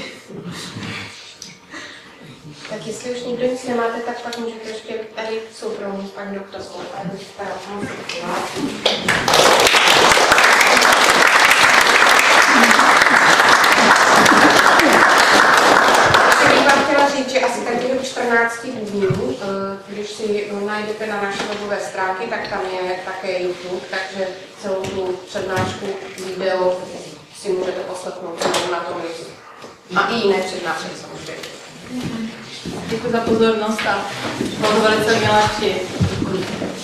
Tak jestli už nikdo nic nemáte, tak pak můžete ještě tady soukromí s paní doktorskou. Já bych vám chtěla říct, že asi každého čtrnácti dnů, když si najdete na naše webové stránky, tak tam je také YouTube, takže celou tu přednášku, video si můžete poslechnout na tom listu. A i jiné přednášky samozřejmě. Děkuji za pozornost a bylo to velice milé přijít.